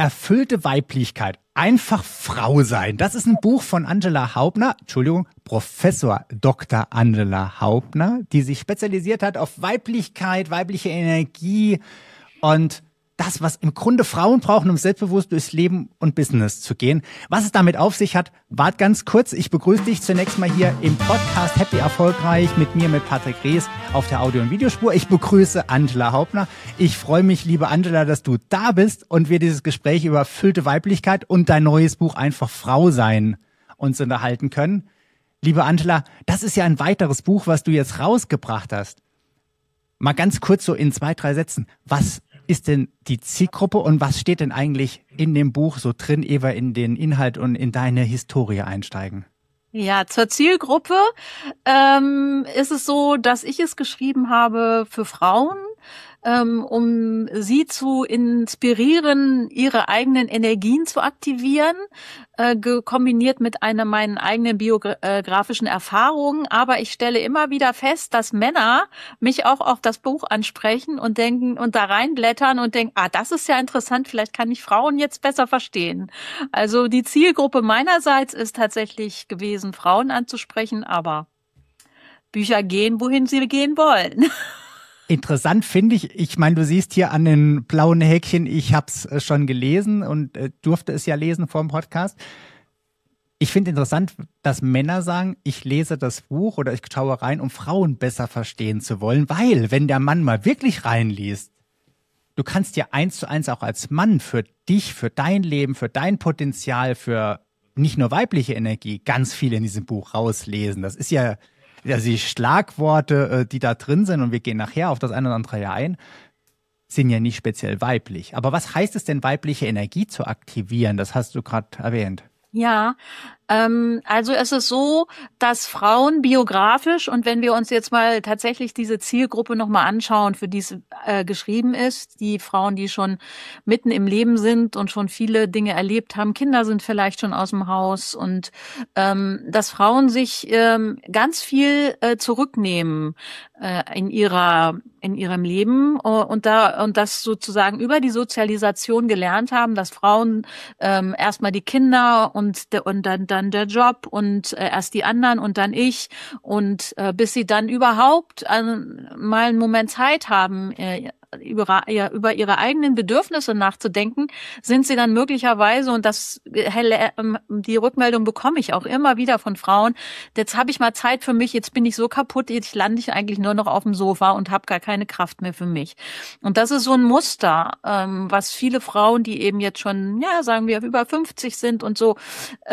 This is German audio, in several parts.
Erfüllte Weiblichkeit. Einfach Frau sein. Das ist ein Buch von Professor Dr. Angela Haubner, die sich spezialisiert hat auf Weiblichkeit, weibliche Energie und das, was im Grunde Frauen brauchen, um selbstbewusst durchs Leben und Business zu gehen. Was es damit auf sich hat, wart ganz kurz. Ich begrüße dich zunächst mal hier im Podcast Happy Erfolgreich mit mir, mit Patrick Rees auf der Audio- und Videospur. Ich begrüße Angela Haubner. Ich freue mich, liebe Angela, dass du da bist und wir dieses Gespräch über erfüllte Weiblichkeit und dein neues Buch Einfach Frau sein uns unterhalten können. Liebe Angela, das ist ja ein weiteres Buch, was du jetzt rausgebracht hast. Mal ganz kurz so in 2, 3 Sätzen. Was ist denn die Zielgruppe und was steht denn eigentlich in dem Buch so drin, ehe wir in den Inhalt und in deine Historie einsteigen? Ja, zur Zielgruppe ist es so, dass ich es geschrieben habe für Frauen, um sie zu inspirieren, ihre eigenen Energien zu aktivieren, kombiniert mit meinen eigenen biografischen Erfahrungen. Aber ich stelle immer wieder fest, dass Männer mich auch auf das Buch ansprechen und denken und da reinblättern und denken, das ist ja interessant, vielleicht kann ich Frauen jetzt besser verstehen. Also die Zielgruppe meinerseits ist tatsächlich gewesen, Frauen anzusprechen, aber Bücher gehen, wohin sie gehen wollen. Interessant finde ich meine, du siehst hier an den blauen Häkchen, ich habe es schon gelesen und durfte es ja lesen vor dem Podcast. Ich finde interessant, dass Männer sagen, ich lese das Buch oder ich schaue rein, um Frauen besser verstehen zu wollen, weil wenn der Mann mal wirklich reinliest, du kannst ja 1:1 auch als Mann für dich, für dein Leben, für dein Potenzial, für nicht nur weibliche Energie ganz viel in diesem Buch rauslesen. Das ist ja die Schlagworte, die da drin sind, und wir gehen nachher auf das eine oder andere ein, sind ja nicht speziell weiblich. Aber was heißt es denn, weibliche Energie zu aktivieren? Das hast du gerade erwähnt. Ja, also es ist so, dass Frauen biografisch, und wenn wir uns jetzt mal tatsächlich diese Zielgruppe nochmal anschauen, für die es geschrieben ist, die Frauen, die schon mitten im Leben sind und schon viele Dinge erlebt haben, Kinder sind vielleicht schon aus dem Haus, und dass Frauen sich ganz viel zurücknehmen in ihrem Leben und das sozusagen über die Sozialisation gelernt haben, dass Frauen erstmal die Kinder und dann der Job und erst die anderen und dann ich, und bis sie dann überhaupt mal einen Moment Zeit haben, über ihre eigenen Bedürfnisse nachzudenken, sind sie dann möglicherweise, und die Rückmeldung bekomme ich auch immer wieder von Frauen, jetzt habe ich mal Zeit für mich, jetzt bin ich so kaputt, jetzt lande ich eigentlich nur noch auf dem Sofa und habe gar keine Kraft mehr für mich. Und das ist so ein Muster, was viele Frauen, die eben jetzt schon, ja, sagen wir, über 50 sind und so,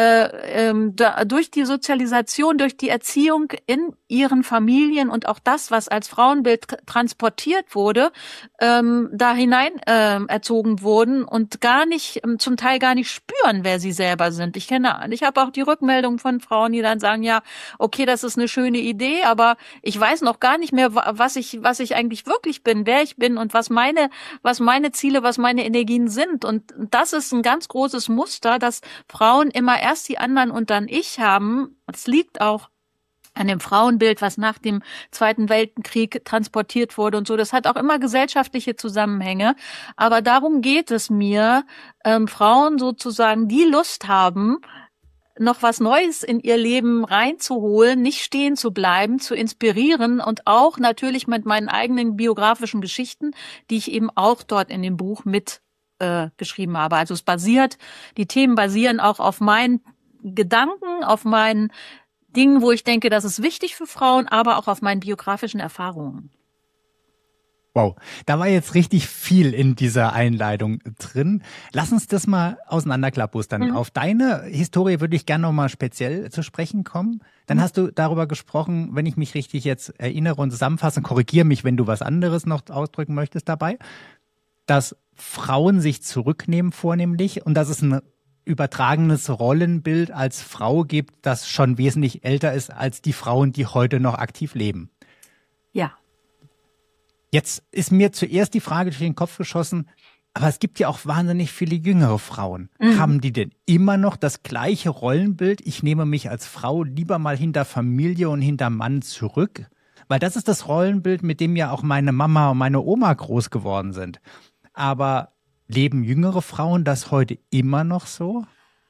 durch die Sozialisation, durch die Erziehung in ihren Familien und auch das, was als Frauenbild transportiert wurde, da hinein erzogen wurden und zum Teil gar nicht spüren, wer sie selber sind. Ich habe auch die Rückmeldung von Frauen, die dann sagen, ja, okay, das ist eine schöne Idee, aber ich weiß noch gar nicht mehr, was ich eigentlich wirklich bin, wer ich bin und was meine Ziele, was meine Energien sind. Und das ist ein ganz großes Muster, dass Frauen immer erst die anderen und dann ich haben. Es liegt auch an dem Frauenbild, was nach dem Zweiten Weltkrieg transportiert wurde und so. Das hat auch immer gesellschaftliche Zusammenhänge. Aber darum geht es mir, Frauen sozusagen, die Lust haben, noch was Neues in ihr Leben reinzuholen, nicht stehen zu bleiben, zu inspirieren, und auch natürlich mit meinen eigenen biografischen Geschichten, die ich eben auch dort in dem Buch mit geschrieben habe. Also die Themen basieren auch auf meinen Gedanken, auf meinen Dingen, wo ich denke, das ist wichtig für Frauen, aber auch auf meinen biografischen Erfahrungen. Wow, da war jetzt richtig viel in dieser Einleitung drin. Lass uns das mal auseinanderklabustern. Auf deine Historie würde ich gerne nochmal speziell zu sprechen kommen. Dann hast du darüber gesprochen, wenn ich mich richtig jetzt erinnere und zusammenfasse, korrigiere mich, wenn du was anderes noch ausdrücken möchtest dabei, dass Frauen sich zurücknehmen vornehmlich und dass es ein übertragenes Rollenbild als Frau gibt, das schon wesentlich älter ist als die Frauen, die heute noch aktiv leben. Ja. Jetzt ist mir zuerst die Frage durch den Kopf geschossen, aber es gibt ja auch wahnsinnig viele jüngere Frauen. Haben die denn immer noch das gleiche Rollenbild? Ich nehme mich als Frau lieber mal hinter Familie und hinter Mann zurück, weil das ist das Rollenbild, mit dem ja auch meine Mama und meine Oma groß geworden sind. Aber Leben jüngere Frauen das heute immer noch so?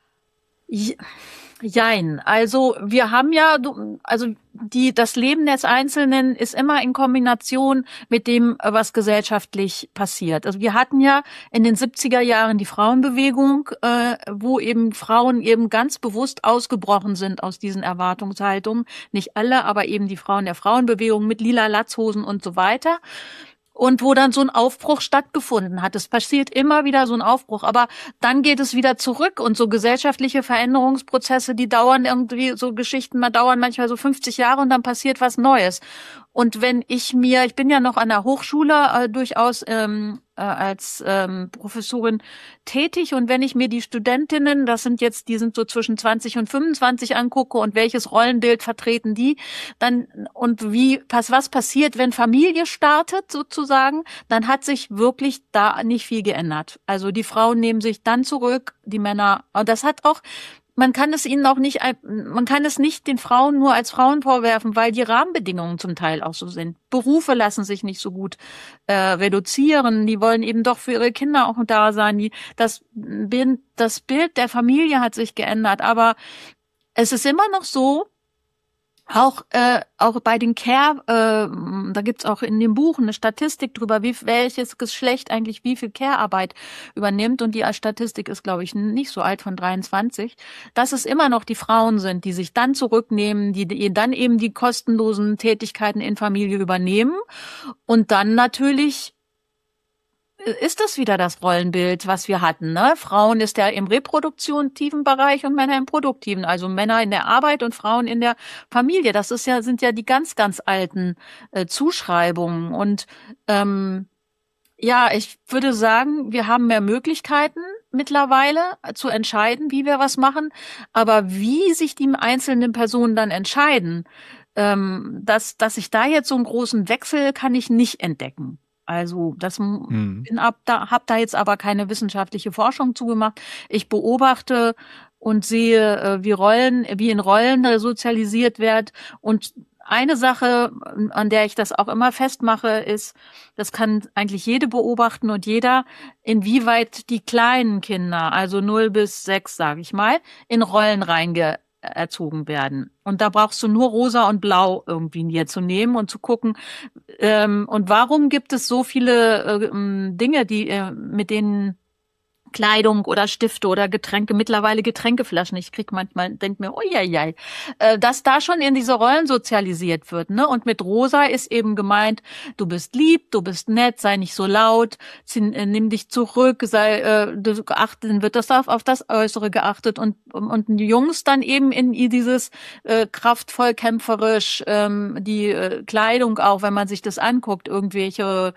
Jein. Also wir haben ja, das Leben des Einzelnen ist immer in Kombination mit dem, was gesellschaftlich passiert. Also wir hatten ja in den 70er Jahren die Frauenbewegung, wo eben Frauen eben ganz bewusst ausgebrochen sind aus diesen Erwartungshaltungen. Nicht alle, aber eben die Frauen der Frauenbewegung mit lila Latzhosen und so weiter. Und wo dann so ein Aufbruch stattgefunden hat. Es passiert immer wieder so ein Aufbruch, aber dann geht es wieder zurück und so gesellschaftliche Veränderungsprozesse, die dauern irgendwie, so Geschichten, dauern manchmal so 50 Jahre und dann passiert was Neues. Und wenn ich bin ja noch an der Hochschule durchaus als Professorin tätig, und wenn ich mir die Studentinnen, die sind so zwischen 20 und 25 angucke und welches Rollenbild vertreten die, dann und was passiert, wenn Familie startet sozusagen, dann hat sich wirklich da nicht viel geändert. Also die Frauen nehmen sich dann zurück, die Männer, und das hat auch man kann es nicht den Frauen nur als Frauen vorwerfen, weil die Rahmenbedingungen zum Teil auch so sind. Berufe lassen sich nicht so gut reduzieren. Die wollen eben doch für ihre Kinder auch da sein. Das Bild der Familie hat sich geändert, aber es ist immer noch so, auch bei den Care, da gibt's auch in dem Buch eine Statistik drüber, welches Geschlecht eigentlich wie viel Care-Arbeit übernimmt. Und die Statistik ist, glaube ich, nicht so alt, von 23, dass es immer noch die Frauen sind, die sich dann zurücknehmen, die dann eben die kostenlosen Tätigkeiten in Familie übernehmen. Und dann natürlich ist das wieder das Rollenbild, was wir hatten, ne? Frauen ist ja im reproduktiven Bereich und Männer im produktiven, also Männer in der Arbeit und Frauen in der Familie. Das sind ja die ganz, ganz alten Zuschreibungen. Und ich würde sagen, wir haben mehr Möglichkeiten mittlerweile zu entscheiden, wie wir was machen. Aber wie sich die einzelnen Personen dann entscheiden, dass ich da jetzt so einen großen Wechsel kann ich nicht entdecken. Also hab da jetzt aber keine wissenschaftliche Forschung zugemacht. Ich beobachte und sehe, wie in Rollen sozialisiert wird. Und eine Sache, an der ich das auch immer festmache, ist, das kann eigentlich jede beobachten und jeder, inwieweit die kleinen Kinder, also 0 bis 6, sage ich mal, in Rollen erzogen werden. Und da brauchst du nur rosa und blau irgendwie in dir zu nehmen und zu gucken, und warum gibt es so viele Dinge, mit denen Kleidung oder Stifte oder Getränke, mittlerweile Getränkeflaschen. Ich denk mir, dass da schon in diese Rollen sozialisiert wird, ne? Und mit rosa ist eben gemeint, du bist lieb, du bist nett, sei nicht so laut, nimm dich zurück, dann wird das auf das Äußere geachtet, und die Jungs dann eben in dieses kraftvoll kämpferisch, die Kleidung auch, wenn man sich das anguckt, irgendwelche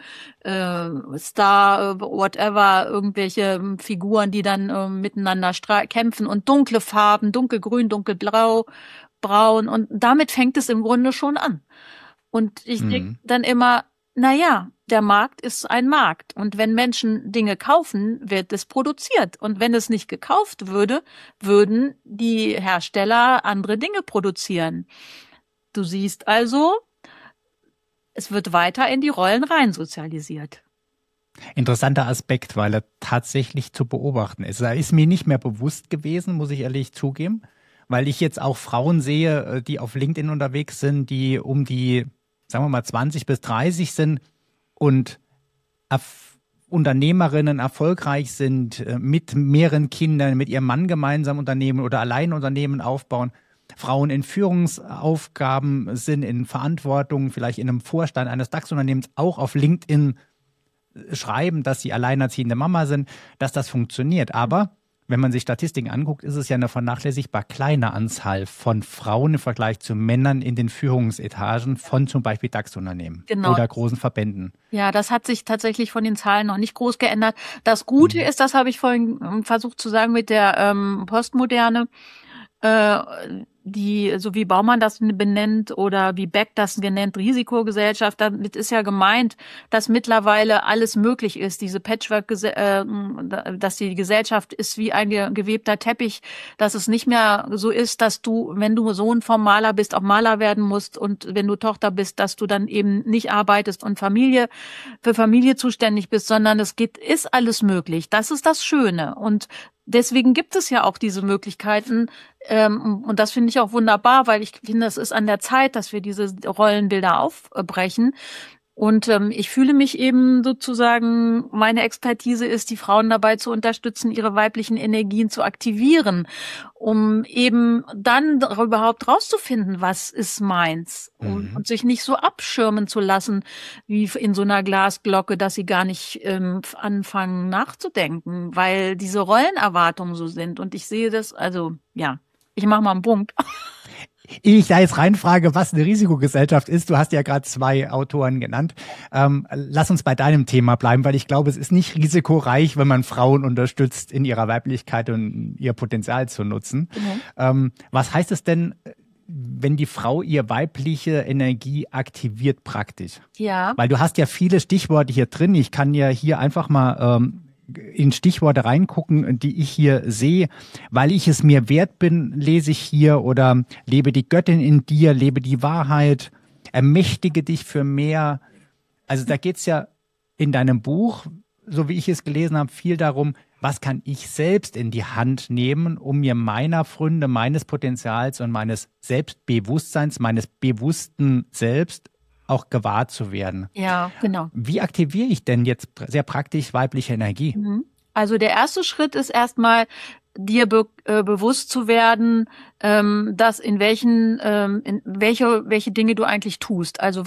irgendwelche Figuren, die dann miteinander kämpfen, und dunkle Farben, dunkelgrün, dunkelblau, braun, und damit fängt es im Grunde schon an. Und ich denke dann immer, der Markt ist ein Markt, und wenn Menschen Dinge kaufen, wird es produziert, und wenn es nicht gekauft würde, würden die Hersteller andere Dinge produzieren. Du siehst also, es wird weiter in die Rollen rein sozialisiert. Interessanter Aspekt, weil er tatsächlich zu beobachten ist. Er ist mir nicht mehr bewusst gewesen, muss ich ehrlich zugeben, weil ich jetzt auch Frauen sehe, die auf LinkedIn unterwegs sind, die um die, sagen wir mal, 20 bis 30 sind und Unternehmerinnen erfolgreich sind, mit mehreren Kindern, mit ihrem Mann gemeinsam Unternehmen oder allein Unternehmen aufbauen. Frauen in Führungsaufgaben sind, in Verantwortung, vielleicht in einem Vorstand eines DAX-Unternehmens, auch auf LinkedIn schreiben, dass sie alleinerziehende Mama sind, dass das funktioniert. Aber wenn man sich Statistiken anguckt, ist es ja eine vernachlässigbar kleine Anzahl von Frauen im Vergleich zu Männern in den Führungsetagen von zum Beispiel DAX-Unternehmen oder großen Verbänden. Ja, das hat sich tatsächlich von den Zahlen noch nicht groß geändert. Das Gute ist, das habe ich vorhin versucht zu sagen mit der Postmoderne, so wie Baumann das benennt oder wie Beck das benennt, Risikogesellschaft, damit ist ja gemeint, dass mittlerweile alles möglich ist. Diese dass die Gesellschaft ist wie ein gewebter Teppich, dass es nicht mehr so ist, dass du, wenn du Sohn vom Maler bist, auch Maler werden musst und wenn du Tochter bist, dass du dann eben nicht arbeitest und für Familie zuständig bist, sondern ist alles möglich. Das ist das Schöne und deswegen gibt es ja auch diese Möglichkeiten und das finde ich auch wunderbar, weil ich finde, es ist an der Zeit, dass wir diese Rollenbilder aufbrechen. Und ich fühle mich eben sozusagen, meine Expertise ist, die Frauen dabei zu unterstützen, ihre weiblichen Energien zu aktivieren, um eben dann überhaupt rauszufinden, was ist meins und sich nicht so abschirmen zu lassen, wie in so einer Glasglocke, dass sie gar nicht anfangen nachzudenken, weil diese Rollenerwartungen so sind. Und ich sehe das, also ja, ich mache mal einen Punkt. Ehe ich da jetzt reinfrage, was eine Risikogesellschaft ist, du hast ja gerade 2 Autoren genannt, lass uns bei deinem Thema bleiben, weil ich glaube, es ist nicht risikoreich, wenn man Frauen unterstützt, in ihrer Weiblichkeit und ihr Potenzial zu nutzen. Was heißt es denn, wenn die Frau ihr weibliche Energie aktiviert praktisch? Ja. Weil du hast ja viele Stichworte hier drin. Ich kann ja hier einfach mal in Stichworte reingucken, die ich hier sehe. Weil ich es mir wert bin, lese ich hier, oder lebe die Göttin in dir, lebe die Wahrheit, ermächtige dich für mehr. Also da geht's ja in deinem Buch, so wie ich es gelesen habe, viel darum, was kann ich selbst in die Hand nehmen, um mir meiner Fründe, meines Potenzials und meines Selbstbewusstseins, meines bewussten Selbst auch gewahr zu werden. Ja, genau. Wie aktiviere ich denn jetzt sehr praktisch weibliche Energie? Also der erste Schritt ist erstmal, dir bewusst zu werden, dass welche Dinge du eigentlich tust. Also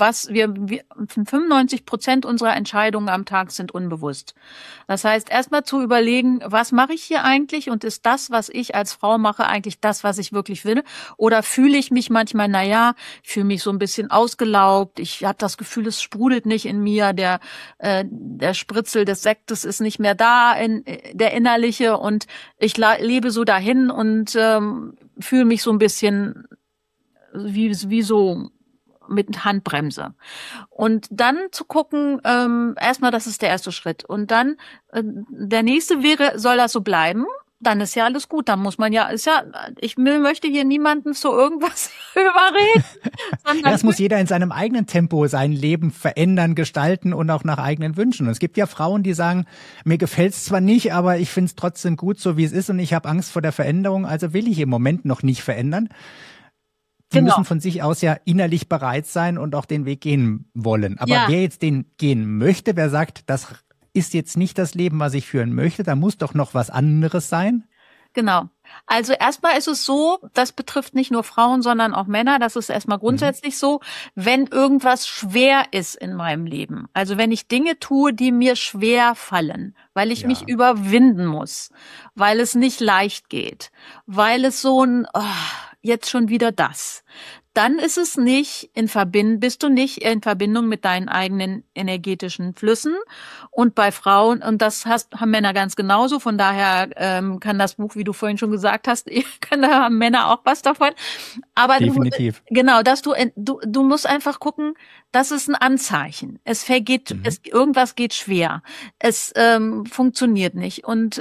95% unserer Entscheidungen am Tag sind unbewusst. Das heißt, erstmal zu überlegen, was mache ich hier eigentlich und ist das, was ich als Frau mache, eigentlich das, was ich wirklich will? Oder fühle ich mich manchmal, fühle mich so ein bisschen ausgelaugt, ich habe das Gefühl, es sprudelt nicht in mir, der Spritzel des Sektes ist nicht mehr da, der innerliche, und ich lebe so dahin und fühle mich so ein bisschen wie so mit Handbremse. Und dann zu gucken, erstmal, das ist der erste Schritt. Und dann der nächste wäre, soll das so bleiben? Dann ist ja alles gut. Dann muss man ich möchte hier niemanden zu irgendwas überreden. Das muss jeder in seinem eigenen Tempo sein Leben verändern, gestalten und auch nach eigenen Wünschen. Und es gibt ja Frauen, die sagen, mir gefällt's zwar nicht, aber ich find's trotzdem gut, so wie es ist, und ich habe Angst vor der Veränderung, also will ich im Moment noch nicht verändern. Die müssen von sich aus ja innerlich bereit sein und auch den Weg gehen wollen. Aber wer jetzt den gehen möchte, wer sagt, das ist jetzt nicht das Leben, was ich führen möchte, da muss doch noch was anderes sein. Genau. Also erstmal ist es so, das betrifft nicht nur Frauen, sondern auch Männer. Das ist erstmal grundsätzlich so, wenn irgendwas schwer ist in meinem Leben. Also wenn ich Dinge tue, die mir schwer fallen, weil ich mich überwinden muss, weil es nicht leicht geht, weil es jetzt schon wieder das. Dann ist es bist du nicht in Verbindung mit deinen eigenen energetischen Flüssen. Und bei Frauen, und das haben Männer ganz genauso, von daher kann das Buch, wie du vorhin schon gesagt hast, da haben Männer auch was davon. Aber definitiv. Dass du musst einfach gucken, das ist ein Anzeichen. Irgendwas geht schwer. Es funktioniert nicht und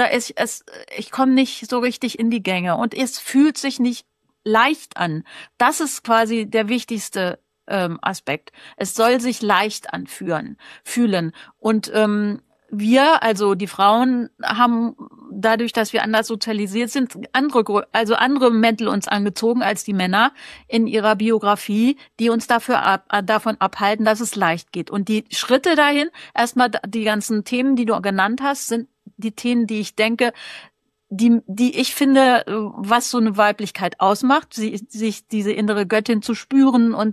ich komme nicht so richtig in die Gänge und es fühlt sich nicht leicht an. Das ist quasi der wichtigste Aspekt. Es soll sich leicht anfühlen. Und wir, also die Frauen, haben dadurch, dass wir anders sozialisiert sind, andere Mäntel uns angezogen als die Männer in ihrer Biografie, die uns davon abhalten, dass es leicht geht. Und die Schritte dahin, erstmal die ganzen Themen, die du genannt hast, sind die Themen, die ich denke, die ich finde, was so eine Weiblichkeit ausmacht, sich diese innere Göttin zu spüren und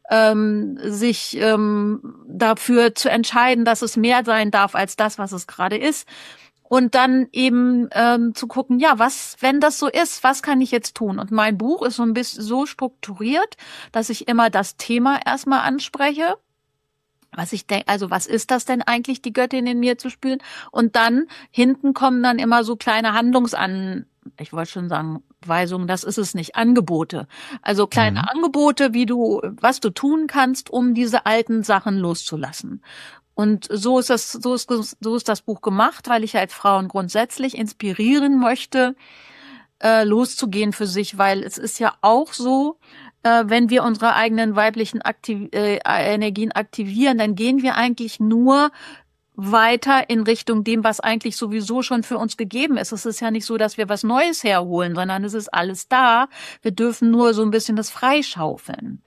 sich dafür zu entscheiden, dass es mehr sein darf als das, was es gerade ist. Und dann eben zu gucken, wenn das so ist, was kann ich jetzt tun? Und mein Buch ist so ein bisschen so strukturiert, dass ich immer das Thema erstmal anspreche. Was ich denke, also was ist das denn eigentlich, die Göttin in mir zu spüren? Und dann hinten kommen dann immer so kleine ich wollte schon sagen, Wegweisungen, das ist es nicht, Angebote. Also kleine Angebote, was du tun kannst, um diese alten Sachen loszulassen. Und so ist das Buch gemacht, weil ich halt Frauen grundsätzlich inspirieren möchte, loszugehen für sich, weil es ist ja auch so, wenn wir unsere eigenen weiblichen Energien aktivieren, dann gehen wir eigentlich nur weiter in Richtung dem, was eigentlich sowieso schon für uns gegeben ist. Es ist ja nicht so, dass wir was Neues herholen, sondern es ist alles da. Wir dürfen nur so ein bisschen das freischaufeln.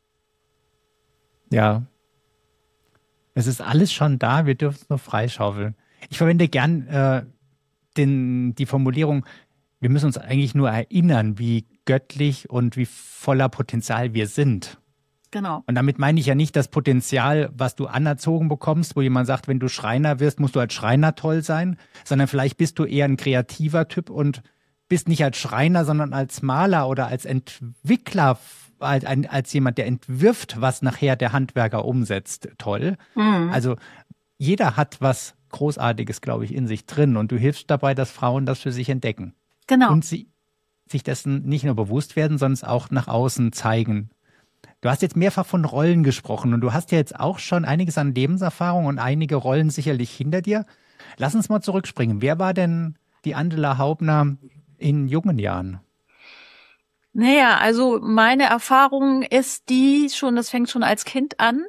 Ja. Es ist alles schon da, wir dürfen es nur freischaufeln. Ich verwende gern die Formulierung, wir müssen uns eigentlich nur erinnern, wie göttlich und wie voller Potenzial wir sind. Genau. Und damit meine ich ja nicht das Potenzial, was du anerzogen bekommst, wo jemand sagt, wenn du Schreiner wirst, musst du als Schreiner toll sein, sondern vielleicht bist du eher ein kreativer Typ und bist nicht als Schreiner, sondern als Maler oder als Entwickler, als jemand, der entwirft, was nachher der Handwerker umsetzt. Toll. Mhm. Also jeder hat was Großartiges, glaube ich, in sich drin und du hilfst dabei, dass Frauen das für sich entdecken. Genau. Und sie sich dessen nicht nur bewusst werden, sondern es auch nach außen zeigen. Du hast jetzt mehrfach von Rollen gesprochen und du hast ja jetzt auch schon einiges an Lebenserfahrung und einige Rollen sicherlich hinter dir. Lass uns mal zurückspringen. Wer war denn die Angela Haubner in jungen Jahren? Naja, also meine Erfahrung ist das fängt schon als Kind an.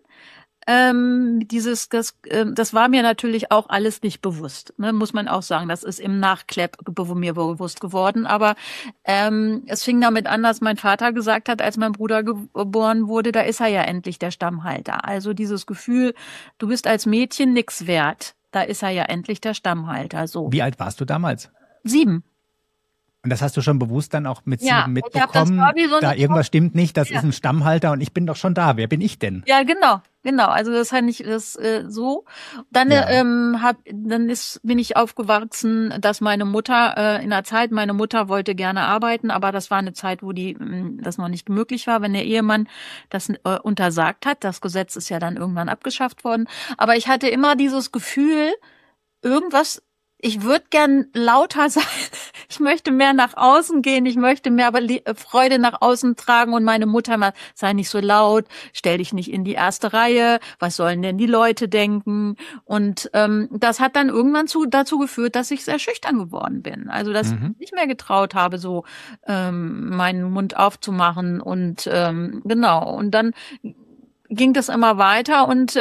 Das war mir natürlich auch alles nicht bewusst, ne, muss man auch sagen. Das ist im Nachklapp mir bewusst geworden. Aber es fing damit an, dass mein Vater gesagt hat, als mein Bruder geboren wurde, da ist er ja endlich der Stammhalter. Also dieses Gefühl, du bist als Mädchen nix wert, da ist er ja endlich der Stammhalter. So. Wie alt warst du damals? 7. Und das hast du schon bewusst dann auch mit 7 mitbekommen, da irgendwas stimmt nicht, das ist ein Stammhalter und ich bin doch schon da. Wer bin ich denn? Ja, genau. Also das fand ich so. Dann bin ich aufgewachsen, dass meine Mutter meine Mutter wollte gerne arbeiten, aber das war eine Zeit, wo das noch nicht möglich war, wenn der Ehemann das untersagt hat. Das Gesetz ist ja dann irgendwann abgeschafft worden. Aber ich hatte immer dieses Gefühl, ich würde gern lauter sein. Ich möchte mehr nach außen gehen. Ich möchte mehr Freude nach außen tragen. Und meine Mutter immer, sei nicht so laut, stell dich nicht in die erste Reihe. Was sollen denn die Leute denken? Und das hat dann irgendwann dazu geführt, dass ich sehr schüchtern geworden bin. Also dass ich nicht mehr getraut habe, so meinen Mund aufzumachen. Und genau. Und dann ging das immer weiter und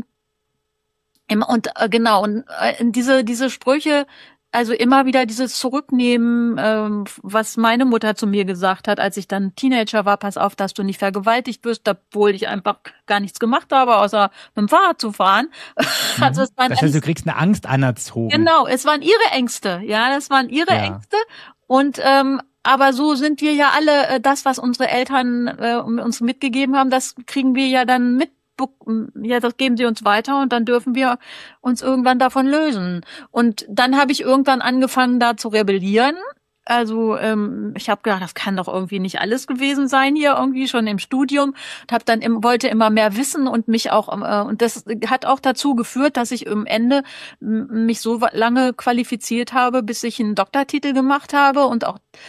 diese Sprüche, also immer wieder dieses Zurücknehmen, was meine Mutter zu mir gesagt hat, als ich dann Teenager war, pass auf, dass du nicht vergewaltigt wirst, obwohl ich einfach gar nichts gemacht habe, außer mit dem Fahrrad zu fahren. Also es waren das heißt, du kriegst eine Angst anerzogen. Genau, es waren ihre Ängste, das waren ihre Ängste und aber so sind wir ja alle, das, was unsere Eltern uns mitgegeben haben, das kriegen wir ja dann mit. Ja, das geben sie uns weiter und dann dürfen wir uns irgendwann davon lösen. Und dann habe ich irgendwann angefangen, da zu rebellieren. Also ich habe gedacht, das kann doch irgendwie nicht alles gewesen sein hier irgendwie schon im Studium. Und wollte immer mehr wissen und mich auch und das hat auch dazu geführt, dass ich am Ende mich so lange qualifiziert habe, bis ich einen Doktortitel gemacht habe und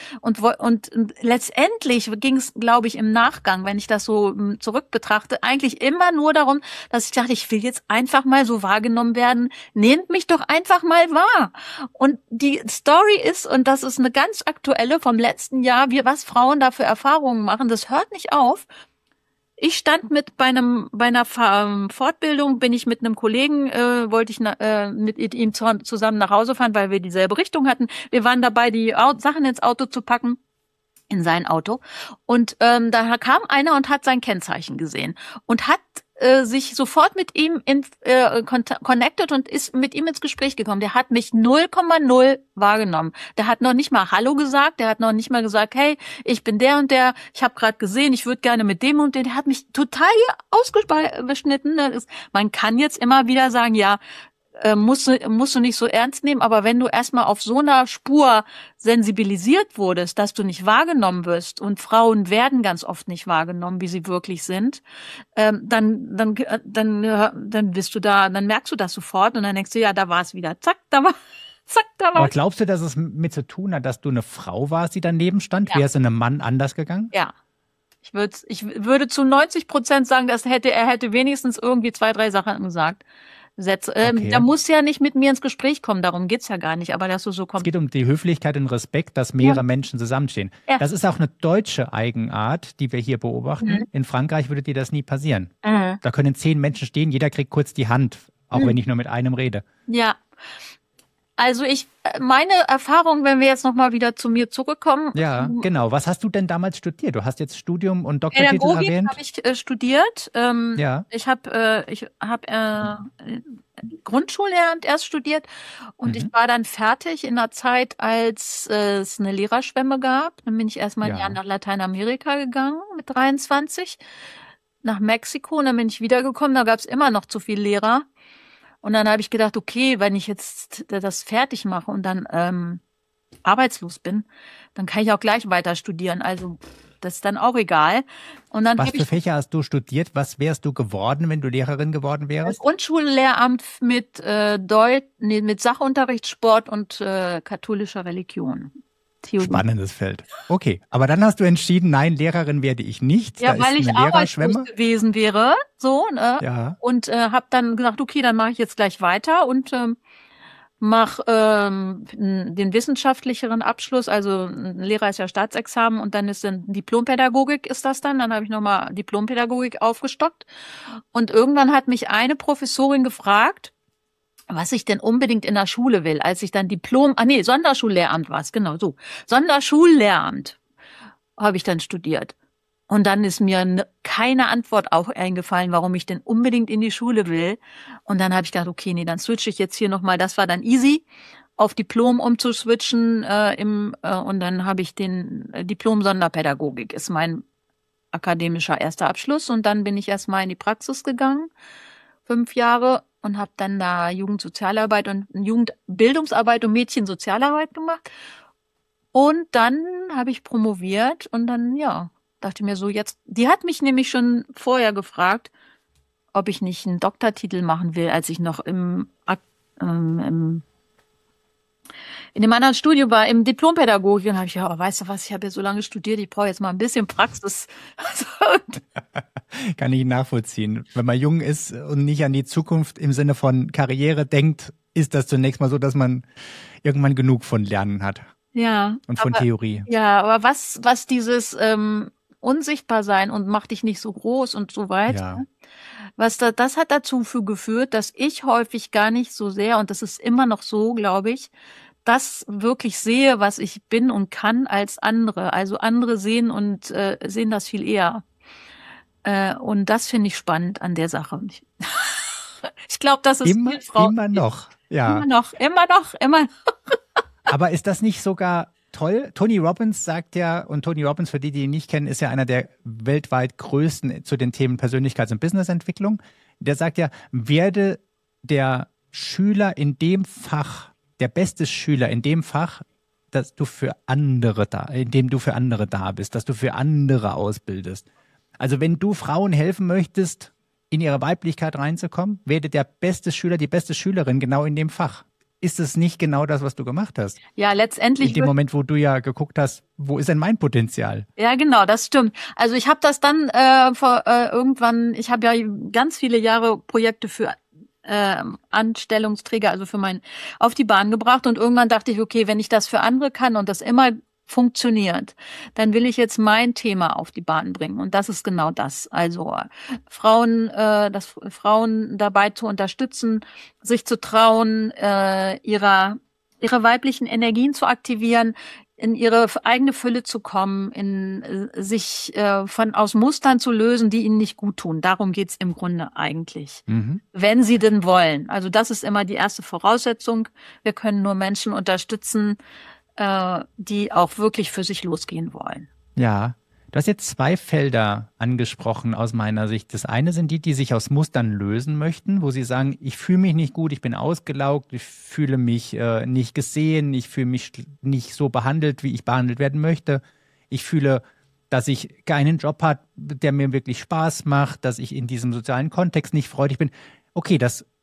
letztendlich ging es, glaube ich, im Nachgang, wenn ich das so zurück betrachte, eigentlich immer nur darum, dass ich dachte, ich will jetzt einfach mal so wahrgenommen werden. Nehmt mich doch einfach mal wahr. Und die Story ist, und das ist eine ganz aktuelle vom letzten Jahr, was Frauen da für Erfahrungen machen, das hört nicht auf. Ich stand bei einer Fortbildung, bin ich mit einem Kollegen, wollte ich mit ihm zusammen nach Hause fahren, weil wir dieselbe Richtung hatten. Wir waren dabei, die Sachen ins Auto zu packen, in sein Auto. Und da kam einer und hat sein Kennzeichen gesehen und hat sich sofort mit ihm connected und ist mit ihm ins Gespräch gekommen. Der hat mich 0,0 wahrgenommen. Der hat noch nicht mal Hallo gesagt, der hat noch nicht mal gesagt, hey, ich bin der und der, ich habe gerade gesehen, ich würde gerne mit dem und dem. Der hat mich total ausgeschnitten. Man kann jetzt immer wieder sagen, ja, musst du nicht so ernst nehmen, aber wenn du erstmal auf so einer Spur sensibilisiert wurdest, dass du nicht wahrgenommen wirst, und Frauen werden ganz oft nicht wahrgenommen, wie sie wirklich sind, dann bist du da, dann merkst du das sofort und dann denkst du, ja, da war es wieder, zack, zack, da war Aber ich. glaubst du, dass es mit zu tun hat, dass du eine Frau warst, die daneben stand? Ja. Wäre es einem Mann anders gegangen? Ja. Ich würde zu 90% sagen, er hätte wenigstens irgendwie 2, 3 Sachen gesagt. Sätze. Okay. Da muss ja nicht mit mir ins Gespräch kommen, darum geht's ja gar nicht, aber dass du so Es kommst. geht um die Höflichkeit und Respekt, dass mehrere Menschen zusammenstehen. Ja. Das ist auch eine deutsche Eigenart, die wir hier beobachten. In Frankreich würde dir das nie passieren. Da können 10 Menschen stehen, jeder kriegt kurz die Hand, auch wenn ich nur mit einem rede. Ja. Also meine Erfahrung, wenn wir jetzt nochmal wieder zu mir zurückkommen. Ja, genau. Was hast du denn damals studiert? Du hast jetzt Studium und Doktortitel Pädagogik erwähnt. habe ich studiert. Ja. Ich habe Grundschullehramt erst studiert und ich war dann fertig in der Zeit, als es eine Lehrerschwemme gab. Dann bin ich erstmal ein Jahr nach Lateinamerika gegangen mit 23, nach Mexiko, und dann bin ich wiedergekommen. Da gab es immer noch zu viel Lehrer. Und dann habe ich gedacht, okay, wenn ich jetzt das fertig mache und dann arbeitslos bin, dann kann ich auch gleich weiter studieren. Also das ist dann auch egal. Und dann Was für Fächer hast du studiert? Was wärst du geworden, wenn du Lehrerin geworden wärst? Grundschullehramt mit mit Sachunterricht, Sport und katholischer Religion. Theorie. Spannendes Feld. Okay, aber dann hast du entschieden, nein, Lehrerin werde ich nicht. Ja, da weil ist ich eine arbeitslos Lehrerschwemme. gewesen wäre, so, ne? Ja. Und habe dann gesagt, okay, dann mache ich jetzt gleich weiter und mache den wissenschaftlicheren Abschluss. Also ein Lehrer ist ja Staatsexamen und dann ist dann Diplompädagogik ist das dann. Dann habe ich nochmal Diplompädagogik aufgestockt. Und irgendwann hat mich eine Professorin gefragt, was ich denn unbedingt in der Schule will, als ich dann Sonderschullehramt war es, genau so. Sonderschullehramt habe ich dann studiert. Und dann ist mir keine Antwort auch eingefallen, warum ich denn unbedingt in die Schule will. Und dann habe ich gedacht, okay, nee, dann switche ich jetzt hier nochmal, das war dann easy, auf Diplom umzuswitchen. Und dann habe ich den Diplom Sonderpädagogik, ist mein akademischer erster Abschluss. Und dann bin ich erstmal in die Praxis gegangen, 5 Jahre, und habe dann da Jugendsozialarbeit und Jugendbildungsarbeit und Mädchensozialarbeit gemacht. Und dann habe ich promoviert und dann, ja, dachte mir so, jetzt, die hat mich nämlich schon vorher gefragt, ob ich nicht einen Doktortitel machen will, als ich noch in dem anderen Studium war, im Diplompädagogik. Und habe ich, ja, weißt du was, ich habe ja so lange studiert, ich brauche jetzt mal ein bisschen Praxis. Kann ich nachvollziehen. Wenn man jung ist und nicht an die Zukunft im Sinne von Karriere denkt, ist das zunächst mal so, dass man irgendwann genug von Lernen hat. Ja. Und von Theorie. Ja, aber was dieses unsichtbar sein und mach dich nicht so groß und so weiter. Ja. Das hat dazu geführt, dass ich häufig gar nicht so sehr, und das ist immer noch so, glaube ich, das wirklich sehe, was ich bin und kann, als andere. Also andere sehen sehen das viel eher. Und das finde ich spannend an der Sache. Ich glaube, das ist immer noch. Ja. Immer noch. Aber ist das nicht sogar toll? Tony Robbins sagt ja, und Tony Robbins, für die ihn nicht kennen, ist ja einer der weltweit größten zu den Themen Persönlichkeits- und Businessentwicklung. Der sagt ja, werde der Schüler in dem Fach, der beste Schüler in dem Fach, dass du für andere in dem du für andere da bist, dass du für andere ausbildest. Also wenn du Frauen helfen möchtest, in ihre Weiblichkeit reinzukommen, werde der beste Schüler, die beste Schülerin genau in dem Fach. Ist es nicht genau das, was du gemacht hast? Ja, letztendlich. In dem Moment, wo du ja geguckt hast, wo ist denn mein Potenzial? Ja, genau, das stimmt. Also ich habe das dann irgendwann, ich habe ja ganz viele Jahre Projekte für Anstellungsträger, also auf die Bahn gebracht, und irgendwann dachte ich, okay, wenn ich das für andere kann und das immer funktioniert, dann will ich jetzt mein Thema auf die Bahn bringen, und das ist genau das. Also Frauen dabei zu unterstützen, sich zu trauen, ihre weiblichen Energien zu aktivieren, in ihre eigene Fülle zu kommen, sich aus Mustern zu lösen, die ihnen nicht gut tun. Darum geht's im Grunde eigentlich. Wenn sie denn wollen. Also das ist immer die erste Voraussetzung. Wir können nur Menschen unterstützen, die auch wirklich für sich losgehen wollen. Ja, du hast jetzt 2 Felder angesprochen aus meiner Sicht. Das eine sind die sich aus Mustern lösen möchten, wo sie sagen, ich fühle mich nicht gut, ich bin ausgelaugt, ich fühle mich nicht gesehen, ich fühle mich nicht so behandelt, wie ich behandelt werden möchte. Ich fühle, dass ich keinen Job habe, der mir wirklich Spaß macht, dass ich in diesem sozialen Kontext nicht freudig bin. Okay, das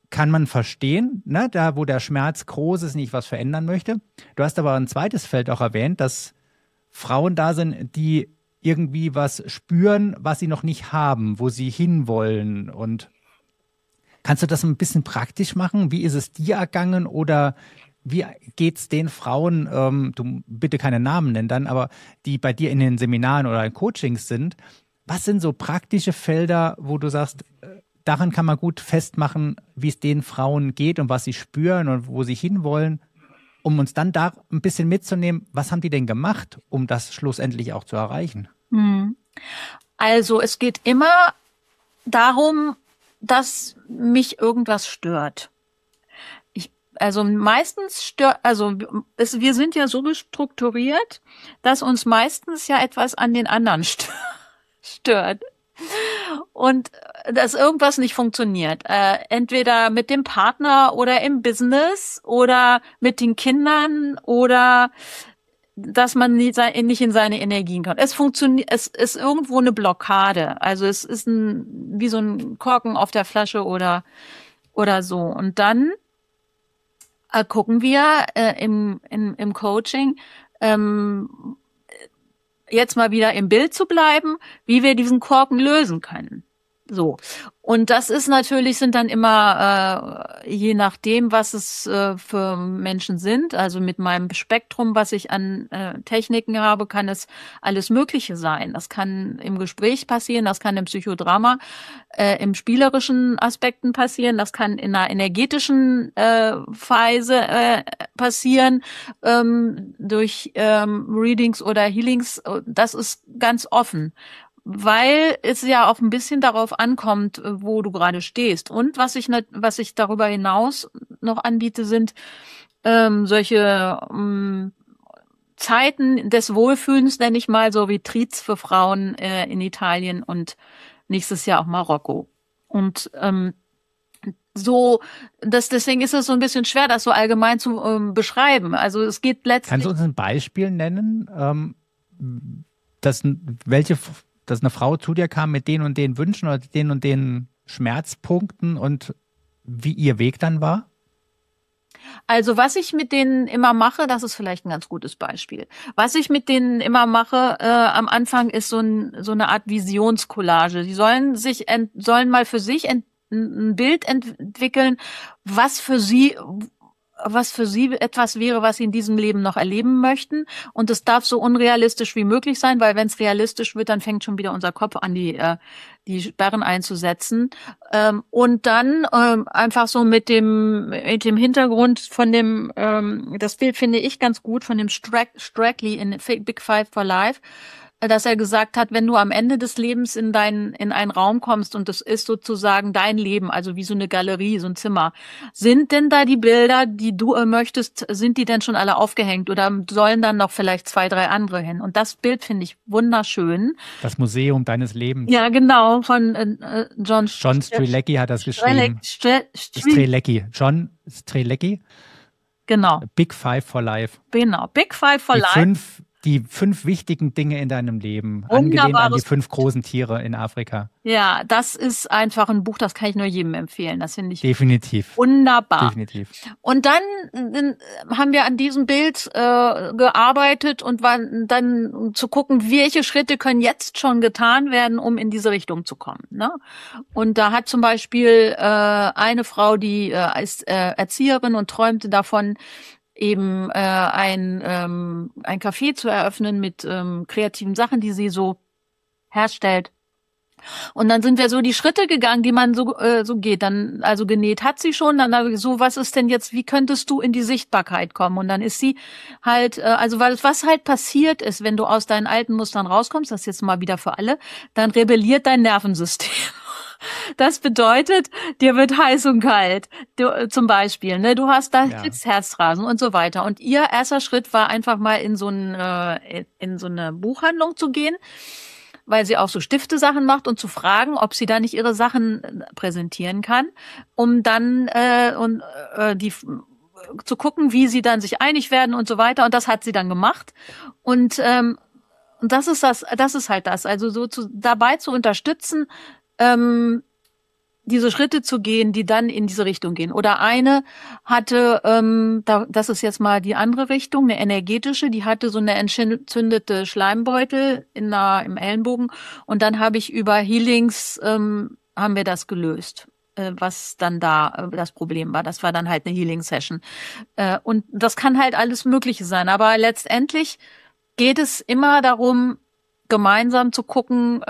kann man verstehen, ne? Da, wo der Schmerz groß ist, nicht was verändern möchte. Du hast aber ein zweites Feld auch erwähnt, dass Frauen da sind, die irgendwie was spüren, was sie noch nicht haben, wo sie hinwollen. Und kannst du das ein bisschen praktisch machen? Wie ist es dir ergangen oder wie geht's den Frauen, du bitte keine Namen nennen dann, aber die bei dir in den Seminaren oder in Coachings sind? Was sind so praktische Felder, wo du sagst, daran kann man gut festmachen, wie es den Frauen geht und was sie spüren und wo sie hinwollen, um uns dann da ein bisschen mitzunehmen, was haben die denn gemacht, um das schlussendlich auch zu erreichen? Also es geht immer darum, dass mich irgendwas stört. Also meistens stört, wir sind ja so strukturiert, dass uns meistens ja etwas an den anderen stört. Und dass irgendwas nicht funktioniert. Entweder mit dem Partner oder im Business oder mit den Kindern oder dass man nicht in seine Energien kommt. Es ist irgendwo eine Blockade. Also es ist wie so ein Korken auf der Flasche oder so. Und dann gucken wir im Coaching, jetzt mal wieder im Bild zu bleiben, wie wir diesen Korken lösen können. So. Und das ist natürlich, sind dann immer, je nachdem, was es für Menschen sind, also mit meinem Spektrum, was ich an Techniken habe, kann es alles Mögliche sein. Das kann im Gespräch passieren, das kann im Psychodrama, im spielerischen Aspekten passieren, das kann in einer energetischen Phase passieren, durch Readings oder Healings. Das ist ganz offen. Weil es ja auch ein bisschen darauf ankommt, wo du gerade stehst. Und was ich darüber hinaus noch anbiete, sind solche Zeiten des Wohlfühlens, nenne ich mal, so Retreats für Frauen in Italien und nächstes Jahr auch Marokko. Und deswegen ist es so ein bisschen schwer, das so allgemein zu beschreiben. Also es geht letztlich. Kannst du uns ein Beispiel nennen, dass eine Frau zu dir kam mit den und den Wünschen oder den und den Schmerzpunkten und wie ihr Weg dann war? Also was ich mit denen immer mache, das ist vielleicht ein ganz gutes Beispiel. Was ich mit denen immer mache am Anfang ist so eine Art Visionscollage. Die sollen mal für sich ein Bild entwickeln, was für sie etwas wäre, was sie in diesem Leben noch erleben möchten. Und es darf so unrealistisch wie möglich sein, weil wenn es realistisch wird, dann fängt schon wieder unser Kopf an, die Sperren einzusetzen. Und dann einfach so mit dem Hintergrund von dem, das Bild finde ich ganz gut, von dem Strackley in Big Five for Life, dass er gesagt hat, wenn du am Ende des Lebens in einen Raum kommst und das ist sozusagen dein Leben, also wie so eine Galerie, so ein Zimmer, sind denn da die Bilder, die du möchtest, sind die denn schon alle aufgehängt oder sollen dann noch vielleicht 2, 3 andere hin? Und das Bild finde ich wunderschön. Das Museum deines Lebens. Ja, genau, von John Strelecki hat das geschrieben. John Strelecki. Genau. Big Five for Life. Genau, Big Five for Life. Die 5 wichtigen Dinge in deinem Leben, angelehnt an die 5 großen Tiere in Afrika. Ja, das ist einfach ein Buch, das kann ich nur jedem empfehlen. Das finde ich definitiv wunderbar. Definitiv. Und dann haben wir an diesem Bild gearbeitet und waren dann zu gucken, welche Schritte können jetzt schon getan werden, um in diese Richtung zu kommen. Ne? Und da hat zum Beispiel eine Frau, die ist Erzieherin und träumte davon, eben ein Café zu eröffnen mit kreativen Sachen, die sie so herstellt. Und dann sind wir so die Schritte gegangen, die man so geht. Dann, also genäht hat sie schon, dann so, was ist denn jetzt, wie könntest du in die Sichtbarkeit kommen? Und dann ist sie halt, was halt passiert ist, wenn du aus deinen alten Mustern rauskommst, das ist jetzt mal wieder für alle, dann rebelliert dein Nervensystem. Das bedeutet, dir wird heiß und kalt, zum Beispiel. Ne? Du hast da jetzt Herzrasen und so weiter. Und ihr erster Schritt war einfach mal in so eine Buchhandlung zu gehen, weil sie auch so Stiftesachen macht und zu fragen, ob sie da nicht ihre Sachen präsentieren kann, um dann zu gucken, wie sie dann sich einig werden und so weiter. Und das hat sie dann gemacht. Und das ist halt das. Also so dabei zu unterstützen, diese Schritte zu gehen, die dann in diese Richtung gehen. Oder eine hatte, das ist jetzt mal die andere Richtung, eine energetische, die hatte so eine entzündete Schleimbeutel im Ellenbogen. Und dann habe ich über Healings, haben wir das gelöst, was dann da das Problem war. Das war dann halt eine Healing-Session. Und das kann halt alles Mögliche sein. Aber letztendlich geht es immer darum, gemeinsam zu gucken,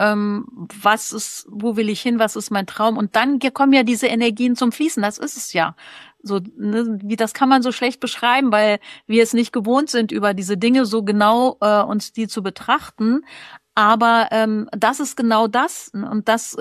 wo will ich hin, was ist mein Traum? Und dann kommen ja diese Energien zum Fließen. Das ist es ja. So, ne, das kann man so schlecht beschreiben, weil wir es nicht gewohnt sind, über diese Dinge so genau uns die zu betrachten. Aber das ist genau das. Und das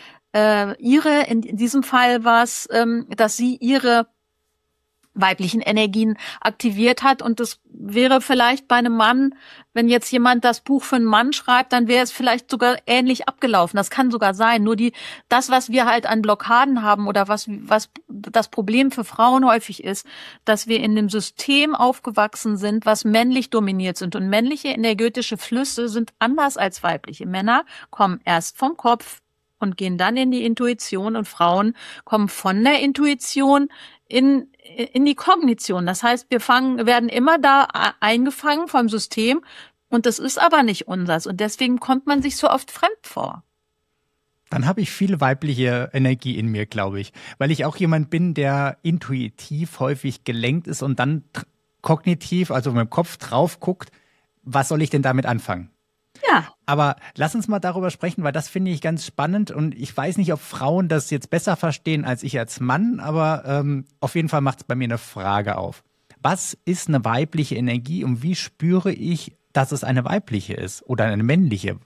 in diesem Fall war es, dass sie ihre weiblichen Energien aktiviert hat. Und das wäre vielleicht bei einem Mann, wenn jetzt jemand das Buch für einen Mann schreibt, dann wäre es vielleicht sogar ähnlich abgelaufen. Das kann sogar sein. Nur das, was wir halt an Blockaden haben oder was das Problem für Frauen häufig ist, dass wir in dem System aufgewachsen sind, was männlich dominiert sind. Und männliche energetische Flüsse sind anders als weibliche. Männer kommen erst vom Kopf und gehen dann in die Intuition, und Frauen kommen von der Intuition in die Kognition. Das heißt, werden immer da eingefangen vom System, und das ist aber nicht unseres, und deswegen kommt man sich so oft fremd vor. Dann habe ich viel weibliche Energie in mir, glaube ich, weil ich auch jemand bin, der intuitiv häufig gelenkt ist und dann kognitiv, also mit dem Kopf drauf guckt, was soll ich denn damit anfangen? Ja. Aber lass uns mal darüber sprechen, weil das finde ich ganz spannend, und ich weiß nicht, ob Frauen das jetzt besser verstehen als ich als Mann, aber auf jeden Fall macht es bei mir eine Frage auf. Was ist eine weibliche Energie und wie spüre ich, dass es eine weibliche ist oder eine männliche?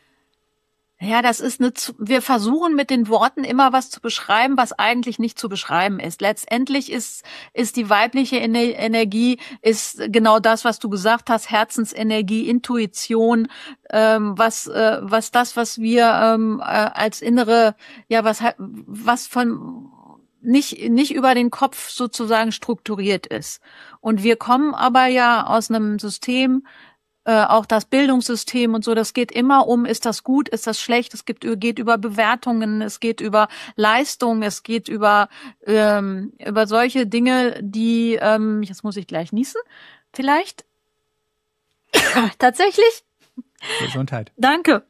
Ja, wir versuchen mit den Worten immer was zu beschreiben, was eigentlich nicht zu beschreiben ist. Letztendlich ist die weibliche Energie ist genau das, was du gesagt hast: Herzensenergie, Intuition, was wir als innere, ja, was von nicht über den Kopf sozusagen strukturiert ist. Und wir kommen aber ja aus einem System, auch das Bildungssystem und so, das geht immer ist das gut, ist das schlecht, geht über Bewertungen, es geht über Leistung, es geht über solche Dinge, die, jetzt muss ich gleich niesen, vielleicht, tatsächlich. Gesundheit. Danke.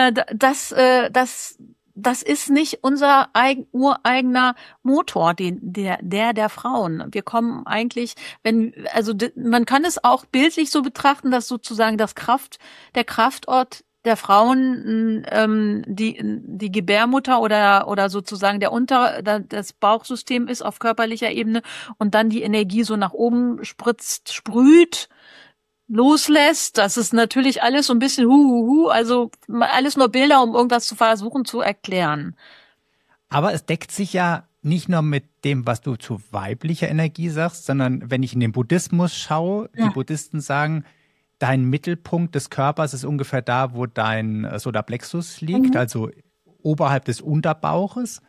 Das ist nicht unser ureigener Motor, der Frauen. Wir kommen eigentlich, man kann es auch bildlich so betrachten, dass sozusagen der Kraftort der Frauen, die Gebärmutter oder sozusagen das Bauchsystem ist auf körperlicher Ebene, und dann die Energie so nach oben sprüht, loslässt. Das ist natürlich alles so ein bisschen also alles nur Bilder, um irgendwas zu versuchen zu erklären. Aber es deckt sich ja nicht nur mit dem, was du zu weiblicher Energie sagst, sondern wenn ich in den Buddhismus schaue, die Buddhisten sagen, dein Mittelpunkt des Körpers ist ungefähr da, wo dein Solarplexus liegt, also oberhalb des Unterbauches.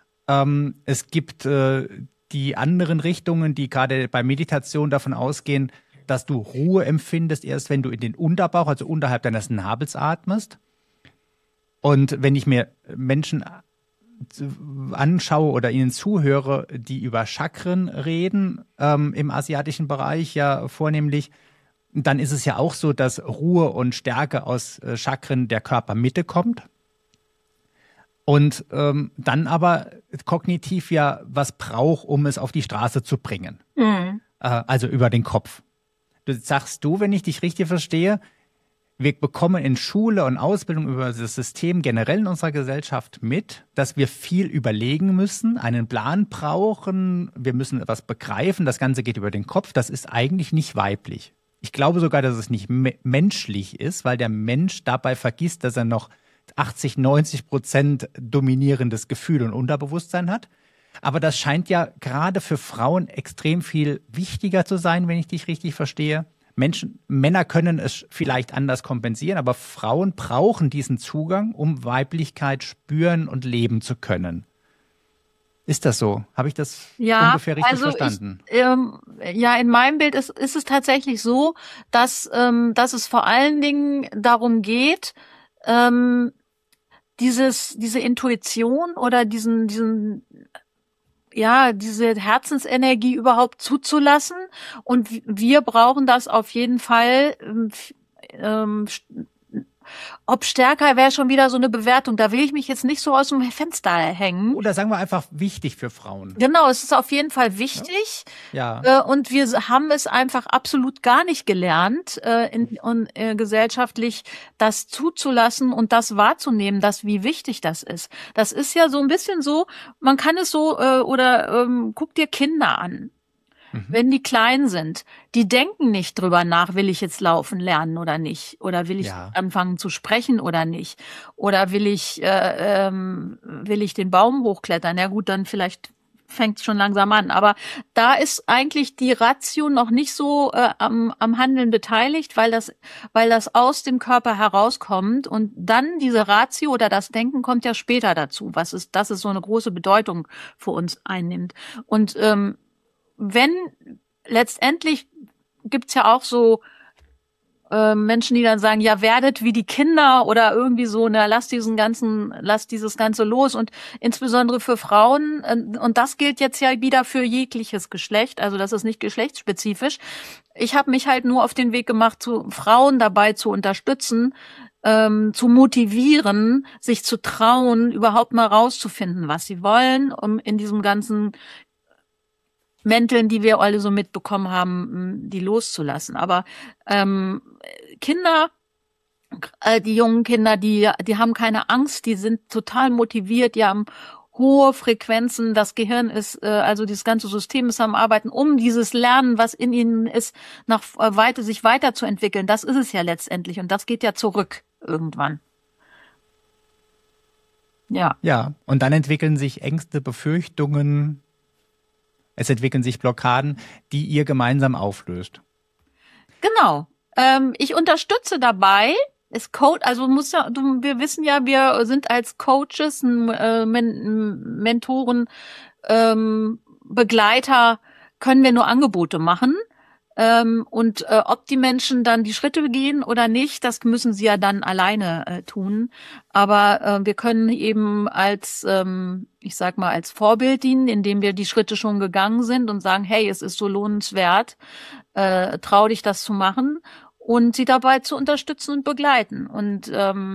Es gibt die anderen Richtungen, die gerade bei Meditation davon ausgehen, dass du Ruhe empfindest, erst wenn du in den Unterbauch, also unterhalb deines Nabels atmest. Und wenn ich mir Menschen anschaue oder ihnen zuhöre, die über Chakren reden, im asiatischen Bereich ja vornehmlich, dann ist es ja auch so, dass Ruhe und Stärke aus Chakren der Körpermitte kommt. Und dann aber kognitiv ja was braucht, um es auf die Straße zu bringen. Also über den Kopf. Sagst du, wenn ich dich richtig verstehe, wir bekommen in Schule und Ausbildung über das System generell in unserer Gesellschaft mit, dass wir viel überlegen müssen, einen Plan brauchen, wir müssen etwas begreifen, das Ganze geht über den Kopf, das ist eigentlich nicht weiblich. Ich glaube sogar, dass es nicht menschlich ist, weil der Mensch dabei vergisst, dass er noch 80-90% dominierendes Gefühl und Unterbewusstsein hat. Aber das scheint ja gerade für Frauen extrem viel wichtiger zu sein, wenn ich dich richtig verstehe. Männer können es vielleicht anders kompensieren, aber Frauen brauchen diesen Zugang, um Weiblichkeit spüren und leben zu können. Ist das so? Habe ich das ungefähr richtig verstanden? In meinem Bild ist es tatsächlich so, dass es vor allen Dingen darum geht, diese Intuition oder diese Herzensenergie überhaupt zuzulassen. Und wir brauchen das auf jeden Fall. Ob stärker wäre schon wieder so eine Bewertung. Da will ich mich jetzt nicht so aus dem Fenster hängen. Oder sagen wir einfach wichtig für Frauen. Genau, es ist auf jeden Fall wichtig. Ja. Und wir haben es einfach absolut gar nicht gelernt, gesellschaftlich das zuzulassen und das wahrzunehmen, wie wichtig das ist. Das ist ja so ein bisschen so, man kann es so, guck dir Kinder an. Wenn die klein sind, die denken nicht drüber nach, will ich jetzt laufen lernen oder nicht? Oder will ich anfangen zu sprechen oder nicht? Oder will ich den Baum hochklettern? Ja gut, dann vielleicht fängt es schon langsam an. Aber da ist eigentlich die Ratio noch nicht so am Handeln beteiligt, weil das aus dem Körper herauskommt. Und dann diese Ratio oder das Denken kommt ja später dazu, dass es so eine große Bedeutung für uns einnimmt. Und wenn letztendlich gibt's ja auch so Menschen, die dann sagen, ja, werdet wie die Kinder oder irgendwie so, lasst dieses Ganze los. Und insbesondere für Frauen, und das gilt jetzt ja wieder für jegliches Geschlecht, also das ist nicht geschlechtsspezifisch. Ich habe mich halt nur auf den Weg gemacht, Frauen dabei zu unterstützen, zu motivieren, sich zu trauen, überhaupt mal rauszufinden, was sie wollen, um in diesem ganzen Mänteln, die wir alle so mitbekommen haben, die loszulassen. Aber Kinder, die jungen Kinder, die haben keine Angst, die sind total motiviert, die haben hohe Frequenzen, das Gehirn ist, also dieses ganze System ist am Arbeiten, um dieses Lernen, was in ihnen ist, sich weiterzuentwickeln. Das ist es ja letztendlich und das geht ja zurück irgendwann. Ja. Ja, und dann entwickeln sich Ängste, Befürchtungen, es entwickeln sich Blockaden, die ihr gemeinsam auflöst. Genau. Ich unterstütze dabei. Wir wissen ja, wir sind als Coaches, Mentoren, Begleiter, können wir nur Angebote machen. Ob die Menschen dann die Schritte gehen oder nicht, das müssen sie ja dann alleine tun. Aber wir können eben als Vorbild dienen, indem wir die Schritte schon gegangen sind und sagen, hey, es ist so lohnenswert, trau dich das zu machen und sie dabei zu unterstützen und begleiten. Und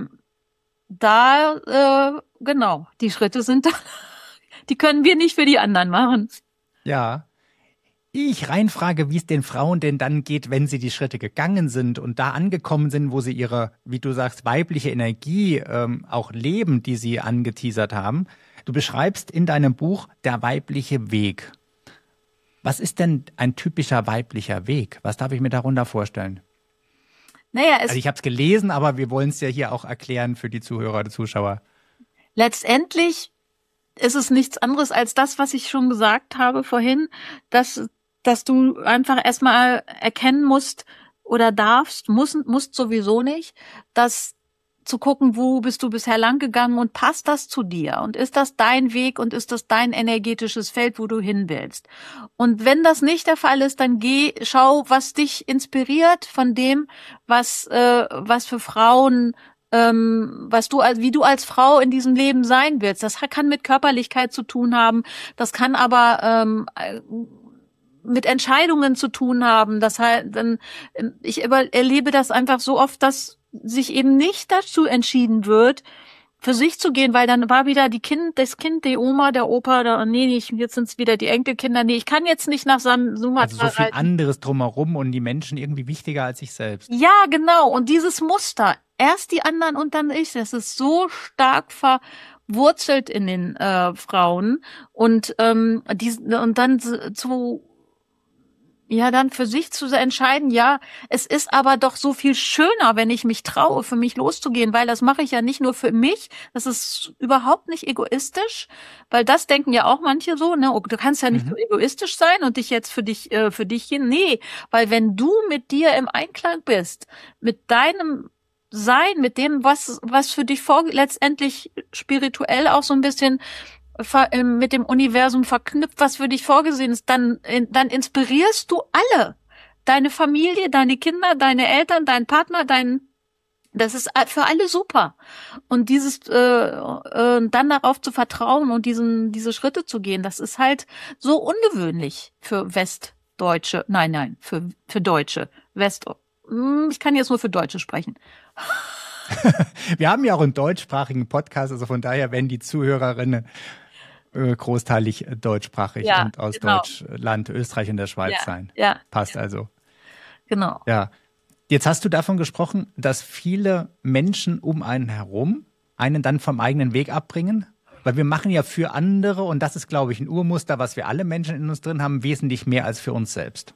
die Schritte sind da, die können wir nicht für die anderen machen. Ja. Ich reinfrage, wie es den Frauen denn dann geht, wenn sie die Schritte gegangen sind und da angekommen sind, wo sie ihre, wie du sagst, weibliche Energie auch leben, die sie angeteasert haben. Du beschreibst in deinem Buch der weibliche Weg. Was ist denn ein typischer weiblicher Weg? Was darf ich mir darunter vorstellen? Also ich habe es gelesen, aber wir wollen es ja hier auch erklären für die Zuhörer und Zuschauer. Letztendlich ist es nichts anderes als das, was ich schon gesagt habe vorhin, dass du einfach erstmal erkennen musst oder musst sowieso nicht, dass zu gucken, wo bist du bisher lang gegangen und passt das zu dir und ist das dein Weg und ist das dein energetisches Feld, wo du hin willst. Und wenn das nicht der Fall ist, dann schau, was dich inspiriert von dem, was für Frauen wie du als Frau in diesem Leben sein willst. Das kann mit Körperlichkeit zu tun haben, das kann aber mit Entscheidungen zu tun haben. Das heißt, ich erlebe das einfach so oft, dass sich eben nicht dazu entschieden wird, für sich zu gehen, weil dann war wieder das Kind, die Oma, der Opa, jetzt sind es wieder die Enkelkinder. Nee, ich kann jetzt nicht nach Sumatra Also so viel anderes drumherum und die Menschen irgendwie wichtiger als ich selbst. Ja, genau. Und dieses Muster, erst die anderen und dann ich, das ist so stark verwurzelt in den Frauen und dann dann für sich zu entscheiden, ja, es ist aber doch so viel schöner, wenn ich mich traue, für mich loszugehen, weil das mache ich ja nicht nur für mich, das ist überhaupt nicht egoistisch, weil das denken ja auch manche so, ne, du kannst ja nicht so egoistisch sein und dich jetzt für dich hin, nee, weil wenn du mit dir im Einklang bist, mit deinem Sein, mit dem, was für dich letztendlich spirituell auch so ein bisschen mit dem Universum verknüpft, was für dich vorgesehen ist, dann inspirierst du alle. Deine Familie, deine Kinder, deine Eltern, deinen Partner, Das ist für alle super. Und dann darauf zu vertrauen und diese Schritte zu gehen, das ist halt so ungewöhnlich für Westdeutsche. Nein, für Deutsche. Ich kann jetzt nur für Deutsche sprechen. Wir haben ja auch einen deutschsprachigen Podcast, also von daher werden die Zuhörerinnen großteilig deutschsprachig und aus Deutschland, Österreich und der Schweiz sein. Ja. Passt also. Genau. Ja. Jetzt hast du davon gesprochen, dass viele Menschen um einen herum einen dann vom eigenen Weg abbringen. Weil wir machen ja für andere, und das ist, glaube ich, ein Urmuster, was wir alle Menschen in uns drin haben, wesentlich mehr als für uns selbst.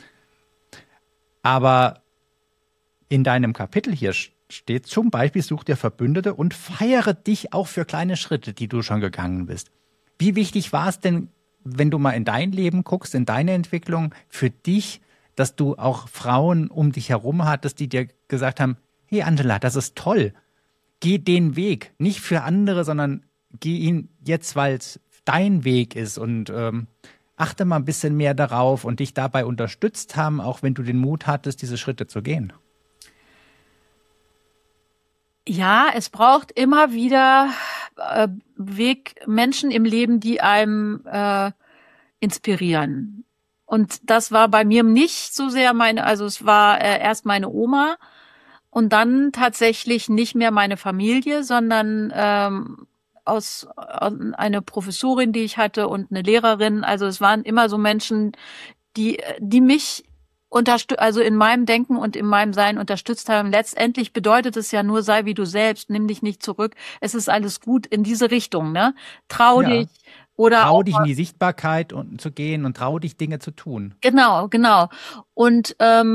Aber in deinem Kapitel hier steht zum Beispiel, such dir Verbündete und feiere dich auch für kleine Schritte, die du schon gegangen bist. Wie wichtig war es denn, wenn du mal in dein Leben guckst, in deine Entwicklung, für dich, dass du auch Frauen um dich herum hattest, die dir gesagt haben, hey Angela, das ist toll, geh den Weg, nicht für andere, sondern geh ihn jetzt, weil es dein Weg ist und achte mal ein bisschen mehr darauf und dich dabei unterstützt haben, auch wenn du den Mut hattest, diese Schritte zu gehen. Ja, es braucht immer wieder Menschen im Leben, die einem inspirieren. Und das war bei mir nicht so sehr es war erst meine Oma und dann tatsächlich nicht mehr meine Familie, sondern eine Professorin, die ich hatte und eine Lehrerin. Also es waren immer so Menschen, die mich also in meinem Denken und in meinem Sein unterstützt haben. Letztendlich bedeutet es ja nur, sei wie du selbst, nimm dich nicht zurück. Es ist alles gut in diese Richtung, ne? Trau dich. Oder trau dich in die Sichtbarkeit zu gehen und trau dich, Dinge zu tun. Genau. Und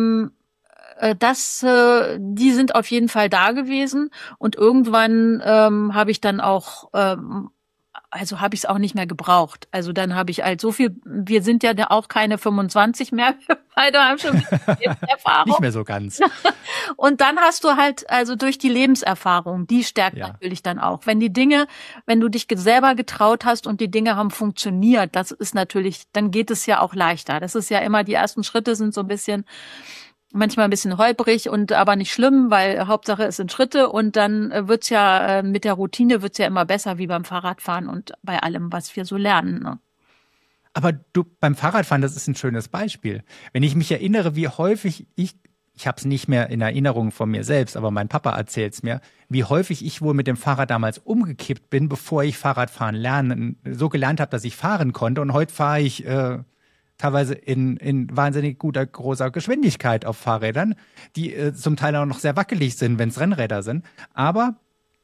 die sind auf jeden Fall da gewesen. Und irgendwann habe ich dann auch, habe ich es auch nicht mehr gebraucht. Also dann habe ich halt so viel, wir sind ja auch keine 25 mehr, wir beide haben schon Erfahrung. Nicht mehr so ganz. Und dann hast du halt, also durch die Lebenserfahrung, die stärkt natürlich dann auch. Wenn du dich selber getraut hast und die Dinge haben funktioniert, das ist natürlich, dann geht es ja auch leichter. Das ist ja immer, die ersten Schritte sind so manchmal ein bisschen holprig und aber nicht schlimm, weil Hauptsache es sind Schritte und dann wird's ja mit der Routine wird's ja immer besser wie beim Fahrradfahren und bei allem, was wir so lernen. Ne? Aber du beim Fahrradfahren, das ist ein schönes Beispiel. Wenn ich mich erinnere, wie häufig ich habe es nicht mehr in Erinnerung von mir selbst, aber mein Papa erzählt's mir, wie häufig ich wohl mit dem Fahrrad damals umgekippt bin, bevor ich Fahrradfahren so gelernt habe, dass ich fahren konnte. Und heute fahre ich teilweise in wahnsinnig guter, großer Geschwindigkeit auf Fahrrädern, die zum Teil auch noch sehr wackelig sind, wenn es Rennräder sind. Aber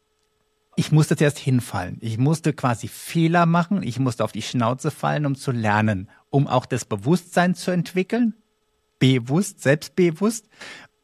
ich musste zuerst hinfallen. Ich musste quasi Fehler machen. Ich musste auf die Schnauze fallen, um zu lernen, um auch das Bewusstsein zu entwickeln. Selbstbewusst,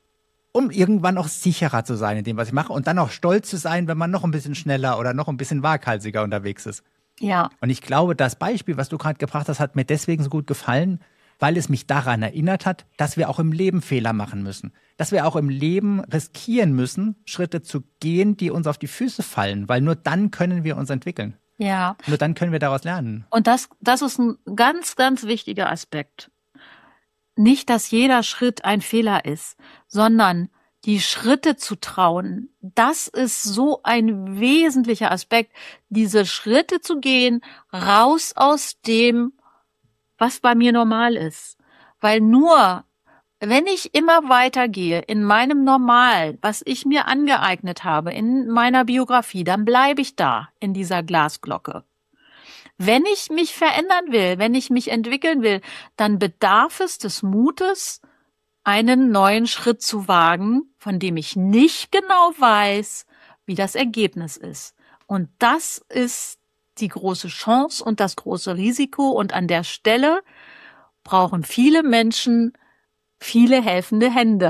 um irgendwann auch sicherer zu sein in dem, was ich mache und dann auch stolz zu sein, wenn man noch ein bisschen schneller oder noch ein bisschen waghalsiger unterwegs ist. Ja. Und ich glaube, das Beispiel, was du gerade gebracht hast, hat mir deswegen so gut gefallen, weil es mich daran erinnert hat, dass wir auch im Leben Fehler machen müssen. Dass wir auch im Leben riskieren müssen, Schritte zu gehen, die uns auf die Füße fallen, weil nur dann können wir uns entwickeln. Ja. Nur dann können wir daraus lernen. Und das ist ein ganz, ganz wichtiger Aspekt. Nicht, dass jeder Schritt ein Fehler ist, sondern die Schritte zu trauen, das ist so ein wesentlicher Aspekt, diese Schritte zu gehen, raus aus dem, was bei mir normal ist. Weil nur, wenn ich immer weitergehe in meinem Normal, was ich mir angeeignet habe, in meiner Biografie, dann bleibe ich da in dieser Glasglocke. Wenn ich mich verändern will, wenn ich mich entwickeln will, dann bedarf es des Mutes, einen neuen Schritt zu wagen, von dem ich nicht genau weiß, wie das Ergebnis ist. Und das ist die große Chance und das große Risiko. Und an der Stelle brauchen viele Menschen viele helfende Hände.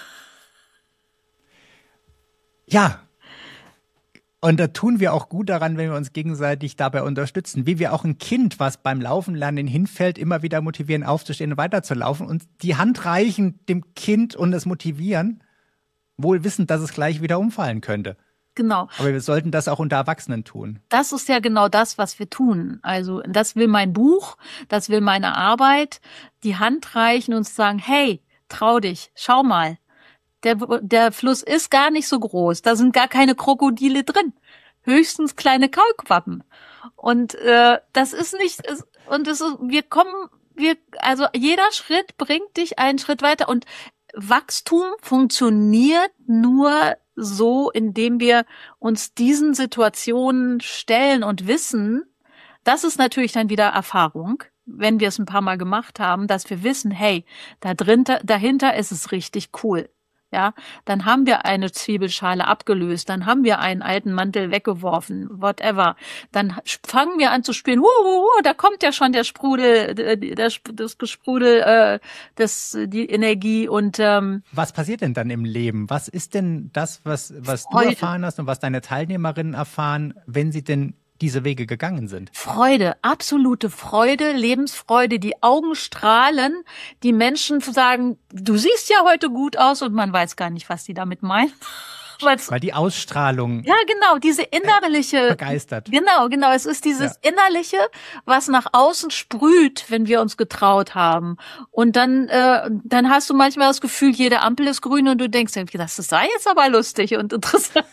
Ja. Und da tun wir auch gut daran, wenn wir uns gegenseitig dabei unterstützen. Wie wir auch ein Kind, was beim Laufen lernen hinfällt, immer wieder motivieren, aufzustehen und weiterzulaufen und die Hand reichen dem Kind und es motivieren, wohl wissend, dass es gleich wieder umfallen könnte. Genau. Aber wir sollten das auch unter Erwachsenen tun. Das ist ja genau das, was wir tun. Also das will mein Buch, das will meine Arbeit, die Hand reichen und sagen, hey, trau dich, schau mal. Der Fluss ist gar nicht so groß. Da sind gar keine Krokodile drin. Höchstens kleine Kaulquappen. Und das ist nicht, also jeder Schritt bringt dich einen Schritt weiter. Und Wachstum funktioniert nur so, indem wir uns diesen Situationen stellen und wissen, das ist natürlich dann wieder Erfahrung, wenn wir es ein paar Mal gemacht haben, dass wir wissen, hey, dahinter ist es richtig cool. Ja, dann haben wir eine Zwiebelschale abgelöst, dann haben wir einen alten Mantel weggeworfen, whatever. Dann fangen wir an zu spielen. Da kommt ja schon der Sprudel, das Gesprudel, die Energie und was passiert denn dann im Leben? Was ist denn das, was du Freude. erfahren hast und was deine Teilnehmerinnen erfahren, wenn sie denn diese Wege gegangen sind? Freude, absolute Freude, Lebensfreude, die Augen strahlen, die Menschen sagen, du siehst ja heute gut aus und man weiß gar nicht, was die damit meinen. Weil die Ausstrahlung Ja, genau, diese innerliche, begeistert. Genau, es ist dieses Innerliche, was nach außen sprüht, wenn wir uns getraut haben. Und dann hast du manchmal das Gefühl, jede Ampel ist grün und du denkst, das sei jetzt aber lustig und interessant.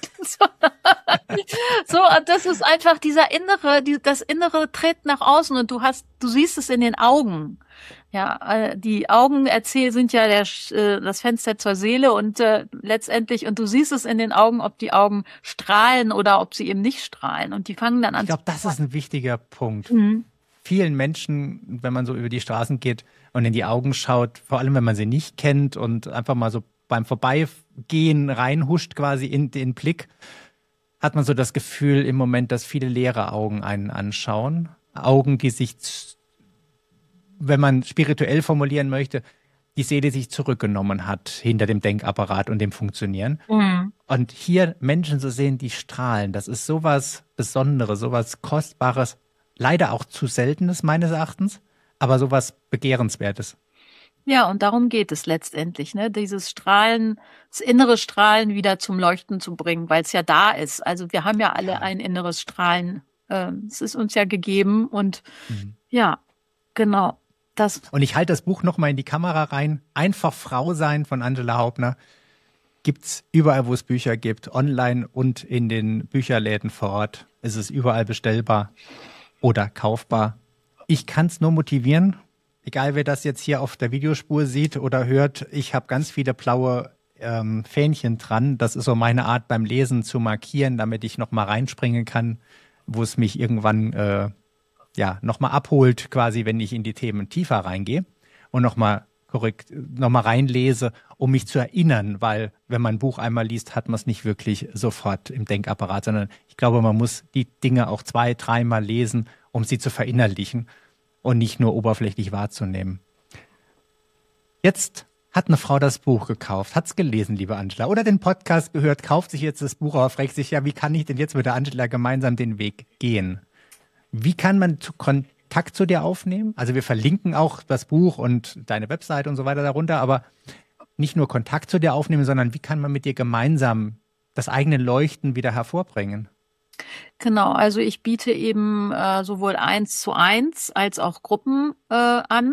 So, und das ist einfach das Innere tritt nach außen und du siehst es in den Augen. Ja, die Augen sind ja das Fenster zur Seele und letztendlich, und du siehst es in den Augen, ob die Augen strahlen oder ob sie eben nicht strahlen. Und die fangen dann an. Ich glaube, das ist ein wichtiger Punkt. Mhm. Vielen Menschen, wenn man so über die Straßen geht und in die Augen schaut, vor allem wenn man sie nicht kennt und einfach mal so beim Vorbeigehen reinhuscht quasi in den Blick, hat man so das Gefühl im Moment, dass viele leere Augen einen anschauen. Augen, die sich, wenn man spirituell formulieren möchte, die Seele sich zurückgenommen hat hinter dem Denkapparat und dem Funktionieren. Mhm. Und hier Menschen zu sehen, die strahlen, das ist sowas Besonderes, sowas Kostbares, leider auch zu Seltenes meines Erachtens, aber sowas Begehrenswertes. Ja, und darum geht es letztendlich, ne? Dieses Strahlen, das innere Strahlen wieder zum Leuchten zu bringen, weil es ja da ist. Also wir haben ja alle ein inneres Strahlen. Es ist uns ja gegeben und ja, genau. Und ich halte das Buch nochmal in die Kamera rein. Einfach Frau sein von Angela Haubner. Gibt's überall, wo es Bücher gibt, online und in den Bücherläden vor Ort. Es ist überall bestellbar oder kaufbar. Ich kann es nur motivieren, egal wer das jetzt hier auf der Videospur sieht oder hört. Ich habe ganz viele blaue Fähnchen dran. Das ist so meine Art beim Lesen zu markieren, damit ich nochmal reinspringen kann, wo es mich irgendwann nochmal abholt, quasi, wenn ich in die Themen tiefer reingehe und nochmal reinlese, um mich zu erinnern, weil wenn man ein Buch einmal liest, hat man es nicht wirklich sofort im Denkapparat, sondern ich glaube, man muss die Dinge auch 2-, 3-mal lesen, um sie zu verinnerlichen und nicht nur oberflächlich wahrzunehmen. Jetzt hat eine Frau das Buch gekauft, hat's gelesen, liebe Angela, oder den Podcast gehört, kauft sich jetzt das Buch, aber fragt sich, ja, wie kann ich denn jetzt mit der Angela gemeinsam den Weg gehen? Wie kann man Kontakt zu dir aufnehmen? Also wir verlinken auch das Buch und deine Website und so weiter darunter, aber nicht nur Kontakt zu dir aufnehmen, sondern wie kann man mit dir gemeinsam das eigene Leuchten wieder hervorbringen? Genau, also ich biete eben sowohl 1:1 als auch Gruppen an.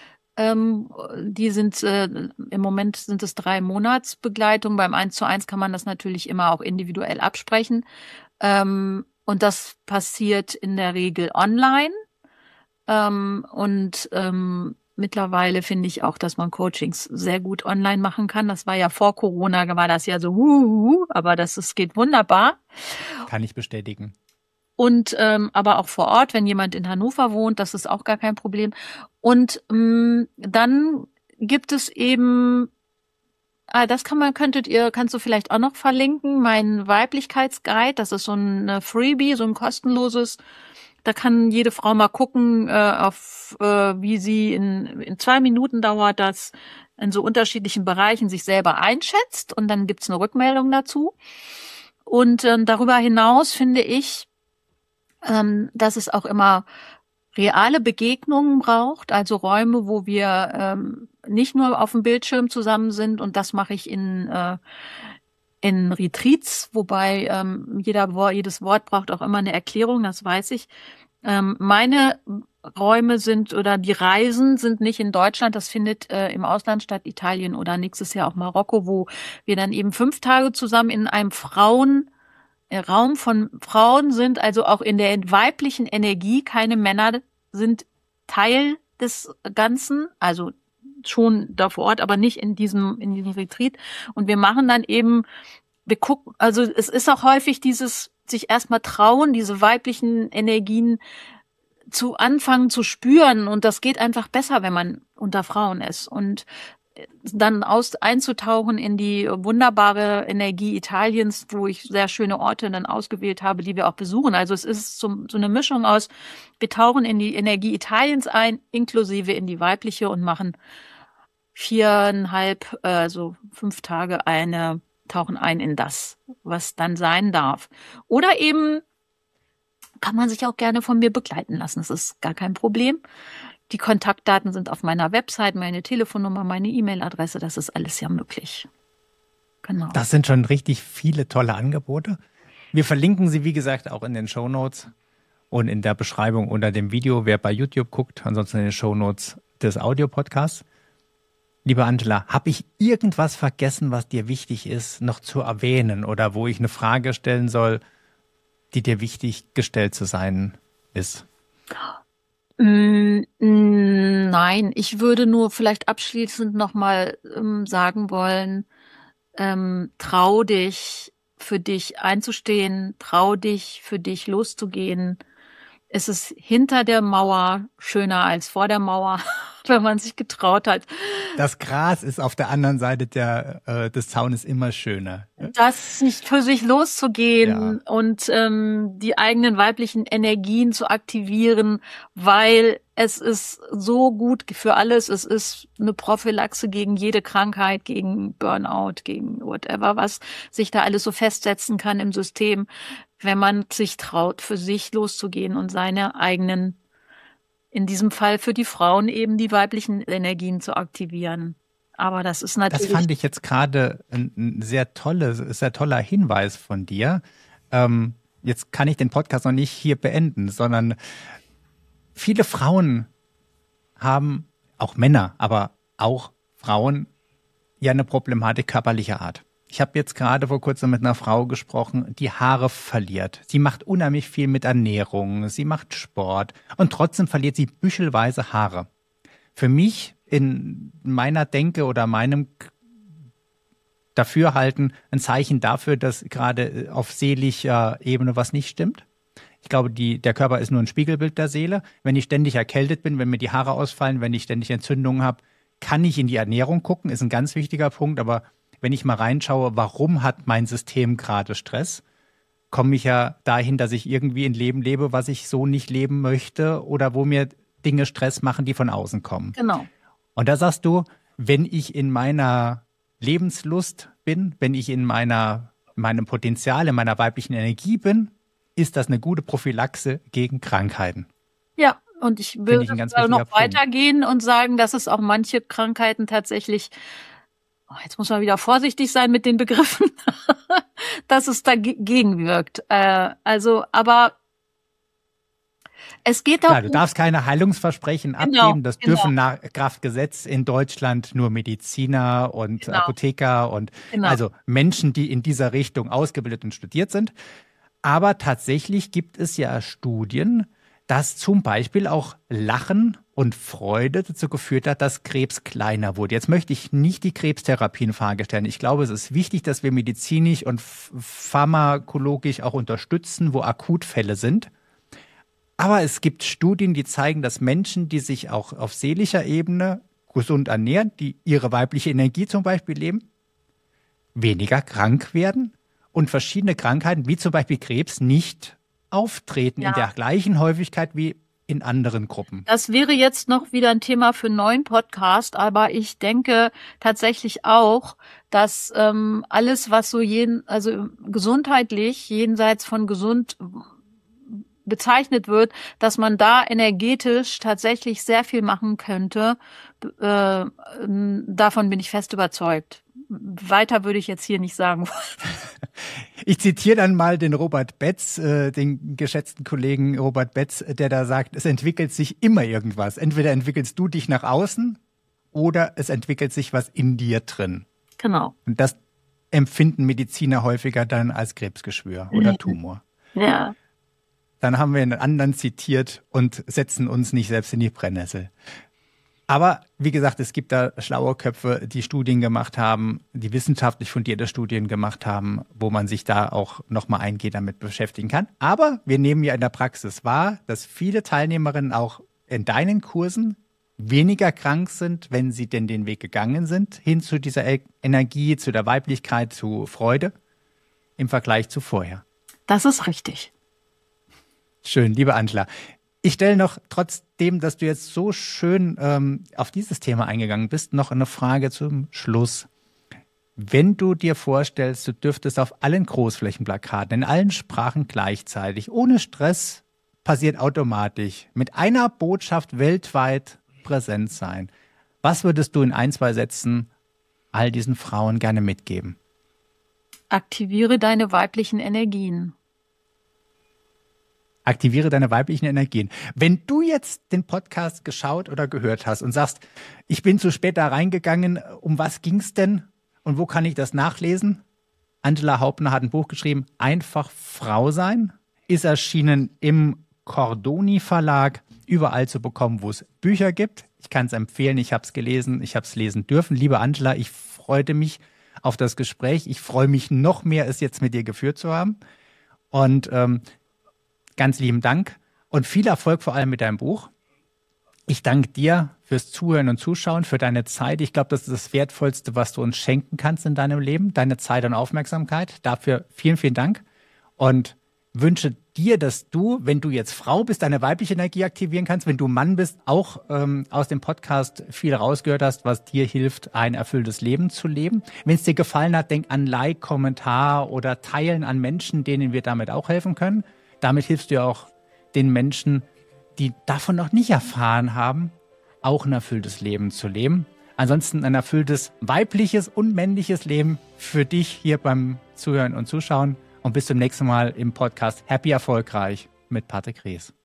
Die sind im Moment sind es 3 Monatsbegleitung. Beim 1:1 kann man das natürlich immer auch individuell absprechen. Und das passiert in der Regel online. Mittlerweile finde ich auch, dass man Coachings sehr gut online machen kann. Das war ja vor Corona, war das ja so, aber es geht wunderbar. Kann ich bestätigen. Und aber auch vor Ort, wenn jemand in Hannover wohnt, das ist auch gar kein Problem. Und dann gibt es eben kannst du vielleicht auch noch verlinken, mein Weiblichkeitsguide, das ist so ein Freebie, so ein kostenloses, da kann jede Frau mal gucken, wie sie in 2 Minuten dauert das, in so unterschiedlichen Bereichen sich selber einschätzt und dann gibt's eine Rückmeldung dazu. Und darüber hinaus finde ich, dass es auch immer reale Begegnungen braucht, also Räume, wo wir nicht nur auf dem Bildschirm zusammen sind, und das mache ich in Retreats, wobei jedes Wort braucht auch immer eine Erklärung, das weiß ich. Meine Räume sind oder die Reisen sind nicht in Deutschland, das findet im Ausland statt, Italien oder nächstes Jahr auch Marokko, wo wir dann eben 5 Tage zusammen in einem Raum von Frauen sind, also auch in der weiblichen Energie, keine Männer sind Teil des Ganzen, also schon da vor Ort, aber nicht in diesem Retreat. Und wir machen dann eben, wir gucken, also es ist auch häufig dieses sich erstmal trauen, diese weiblichen Energien zu anfangen zu spüren. Und das geht einfach besser, wenn man unter Frauen ist. Und dann einzutauchen in die wunderbare Energie Italiens, wo ich sehr schöne Orte dann ausgewählt habe, die wir auch besuchen. Also es ist so eine Mischung aus, wir tauchen in die Energie Italiens ein, inklusive in die weibliche und machen 4,5, also 5 Tage tauchen ein in das, was dann sein darf. Oder eben kann man sich auch gerne von mir begleiten lassen. Das ist gar kein Problem. Die Kontaktdaten sind auf meiner Website, meine Telefonnummer, meine E-Mail-Adresse. Das ist alles ja möglich. Genau. Das sind schon richtig viele tolle Angebote. Wir verlinken sie, wie gesagt, auch in den Shownotes und in der Beschreibung unter dem Video, wer bei YouTube guckt. Ansonsten in den Shownotes des Audio-Podcasts. Liebe Angela, habe ich irgendwas vergessen, was dir wichtig ist, noch zu erwähnen oder wo ich eine Frage stellen soll, die dir wichtig gestellt zu sein ist? Nein, ich würde nur vielleicht abschließend nochmal sagen wollen, trau dich, für dich einzustehen, trau dich, für dich loszugehen. Es ist hinter der Mauer schöner als vor der Mauer, wenn man sich getraut hat. Das Gras ist auf der anderen Seite des Zaunes immer schöner. Das nicht für sich loszugehen und die eigenen weiblichen Energien zu aktivieren, weil es ist so gut für alles. Es ist eine Prophylaxe gegen jede Krankheit, gegen Burnout, gegen whatever, was sich da alles so festsetzen kann im System, wenn man sich traut, für sich loszugehen und seine eigenen, in diesem Fall für die Frauen eben die weiblichen Energien zu aktivieren. Aber das ist natürlich. Das fand ich jetzt gerade ein sehr toller Hinweis von dir. Jetzt kann ich den Podcast noch nicht hier beenden, sondern viele Frauen haben, auch Männer, aber auch Frauen, ja eine Problematik körperlicher Art. Ich habe jetzt gerade vor kurzem mit einer Frau gesprochen, die Haare verliert. Sie macht unheimlich viel mit Ernährung, sie macht Sport und trotzdem verliert sie büschelweise Haare. Für mich in meiner Denke oder meinem Dafürhalten ein Zeichen dafür, dass gerade auf seelischer Ebene was nicht stimmt. Ich glaube, der Körper ist nur ein Spiegelbild der Seele. Wenn ich ständig erkältet bin, wenn mir die Haare ausfallen, wenn ich ständig Entzündungen habe, kann ich in die Ernährung gucken, ist ein ganz wichtiger Punkt, aber wenn ich mal reinschaue, warum hat mein System gerade Stress, komme ich ja dahin, dass ich irgendwie ein Leben lebe, was ich so nicht leben möchte oder wo mir Dinge Stress machen, die von außen kommen. Genau. Und da sagst du, wenn ich in meiner Lebenslust bin, wenn ich in meinem Potenzial, in meiner weiblichen Energie bin, ist das eine gute Prophylaxe gegen Krankheiten. Ja, und ich will noch weitergehen und sagen, dass es auch manche Krankheiten tatsächlich, jetzt muss man wieder vorsichtig sein mit den Begriffen, dass es dagegen wirkt. Aber es geht auch. Klar, du darfst keine Heilungsversprechen abgeben. Das dürfen nach Kraftgesetz in Deutschland nur Mediziner und Apotheker und also Menschen, die in dieser Richtung ausgebildet und studiert sind. Aber tatsächlich gibt es ja Studien, dass zum Beispiel auch Lachen und Freude dazu geführt hat, dass Krebs kleiner wurde. Jetzt möchte ich nicht die Krebstherapie in Frage stellen. Ich glaube, es ist wichtig, dass wir medizinisch und pharmakologisch auch unterstützen, wo Akutfälle sind. Aber es gibt Studien, die zeigen, dass Menschen, die sich auch auf seelischer Ebene gesund ernähren, die ihre weibliche Energie zum Beispiel leben, weniger krank werden und verschiedene Krankheiten, wie zum Beispiel Krebs, nicht auftreten in der gleichen Häufigkeit wie in anderen Gruppen. Das wäre jetzt noch wieder ein Thema für einen neuen Podcast, aber ich denke tatsächlich auch, dass alles, was so gesundheitlich jenseits von gesund bezeichnet wird, dass man da energetisch tatsächlich sehr viel machen könnte. Davon bin ich fest überzeugt. Weiter würde ich jetzt hier nicht sagen wollen. Ich zitiere dann mal den Robert Betz, den geschätzten Kollegen Robert Betz, der da sagt, es entwickelt sich immer irgendwas. Entweder entwickelst du dich nach außen oder es entwickelt sich was in dir drin. Genau. Und das empfinden Mediziner häufiger dann als Krebsgeschwür oder Tumor. Ja. Dann haben wir einen anderen zitiert und setzen uns nicht selbst in die Brennnessel. Aber wie gesagt, es gibt da schlaue Köpfe, die Studien gemacht haben, die wissenschaftlich fundierte Studien gemacht haben, wo man sich da auch nochmal eingehend damit beschäftigen kann. Aber wir nehmen ja in der Praxis wahr, dass viele Teilnehmerinnen auch in deinen Kursen weniger krank sind, wenn sie denn den Weg gegangen sind, hin zu dieser Energie, zu der Weiblichkeit, zu Freude im Vergleich zu vorher. Das ist richtig. Schön, liebe Angela. Ich stelle noch, trotzdem, dass du jetzt so schön auf dieses Thema eingegangen bist, noch eine Frage zum Schluss. Wenn du dir vorstellst, du dürftest auf allen Großflächenplakaten, in allen Sprachen gleichzeitig, ohne Stress, passiert automatisch, mit einer Botschaft weltweit präsent sein. Was würdest du in 1, 2 Sätzen all diesen Frauen gerne mitgeben? Aktiviere deine weiblichen Energien. Aktiviere deine weiblichen Energien. Wenn du jetzt den Podcast geschaut oder gehört hast und sagst, ich bin zu spät da reingegangen, um was ging's denn und wo kann ich das nachlesen? Angela Hauptner hat ein Buch geschrieben, Einfach Frau sein, ist erschienen im Cordoni Verlag, überall zu bekommen, wo es Bücher gibt. Ich kann es empfehlen, ich habe es gelesen, ich habe es lesen dürfen. Liebe Angela, ich freute mich auf das Gespräch. Ich freue mich noch mehr, es jetzt mit dir geführt zu haben. Und ganz lieben Dank und viel Erfolg vor allem mit deinem Buch. Ich danke dir fürs Zuhören und Zuschauen, für deine Zeit. Ich glaube, das ist das Wertvollste, was du uns schenken kannst in deinem Leben, deine Zeit und Aufmerksamkeit. Dafür vielen, vielen Dank und wünsche dir, dass du, wenn du jetzt Frau bist, deine weibliche Energie aktivieren kannst, wenn du Mann bist, auch aus dem Podcast viel rausgehört hast, was dir hilft, ein erfülltes Leben zu leben. Wenn es dir gefallen hat, denk an Like, Kommentar oder Teilen an Menschen, denen wir damit auch helfen können. Damit hilfst du ja auch den Menschen, die davon noch nicht erfahren haben, auch ein erfülltes Leben zu leben. Ansonsten ein erfülltes weibliches und männliches Leben für dich hier beim Zuhören und Zuschauen. Und bis zum nächsten Mal im Podcast Happy Erfolgreich mit Patrick Rees.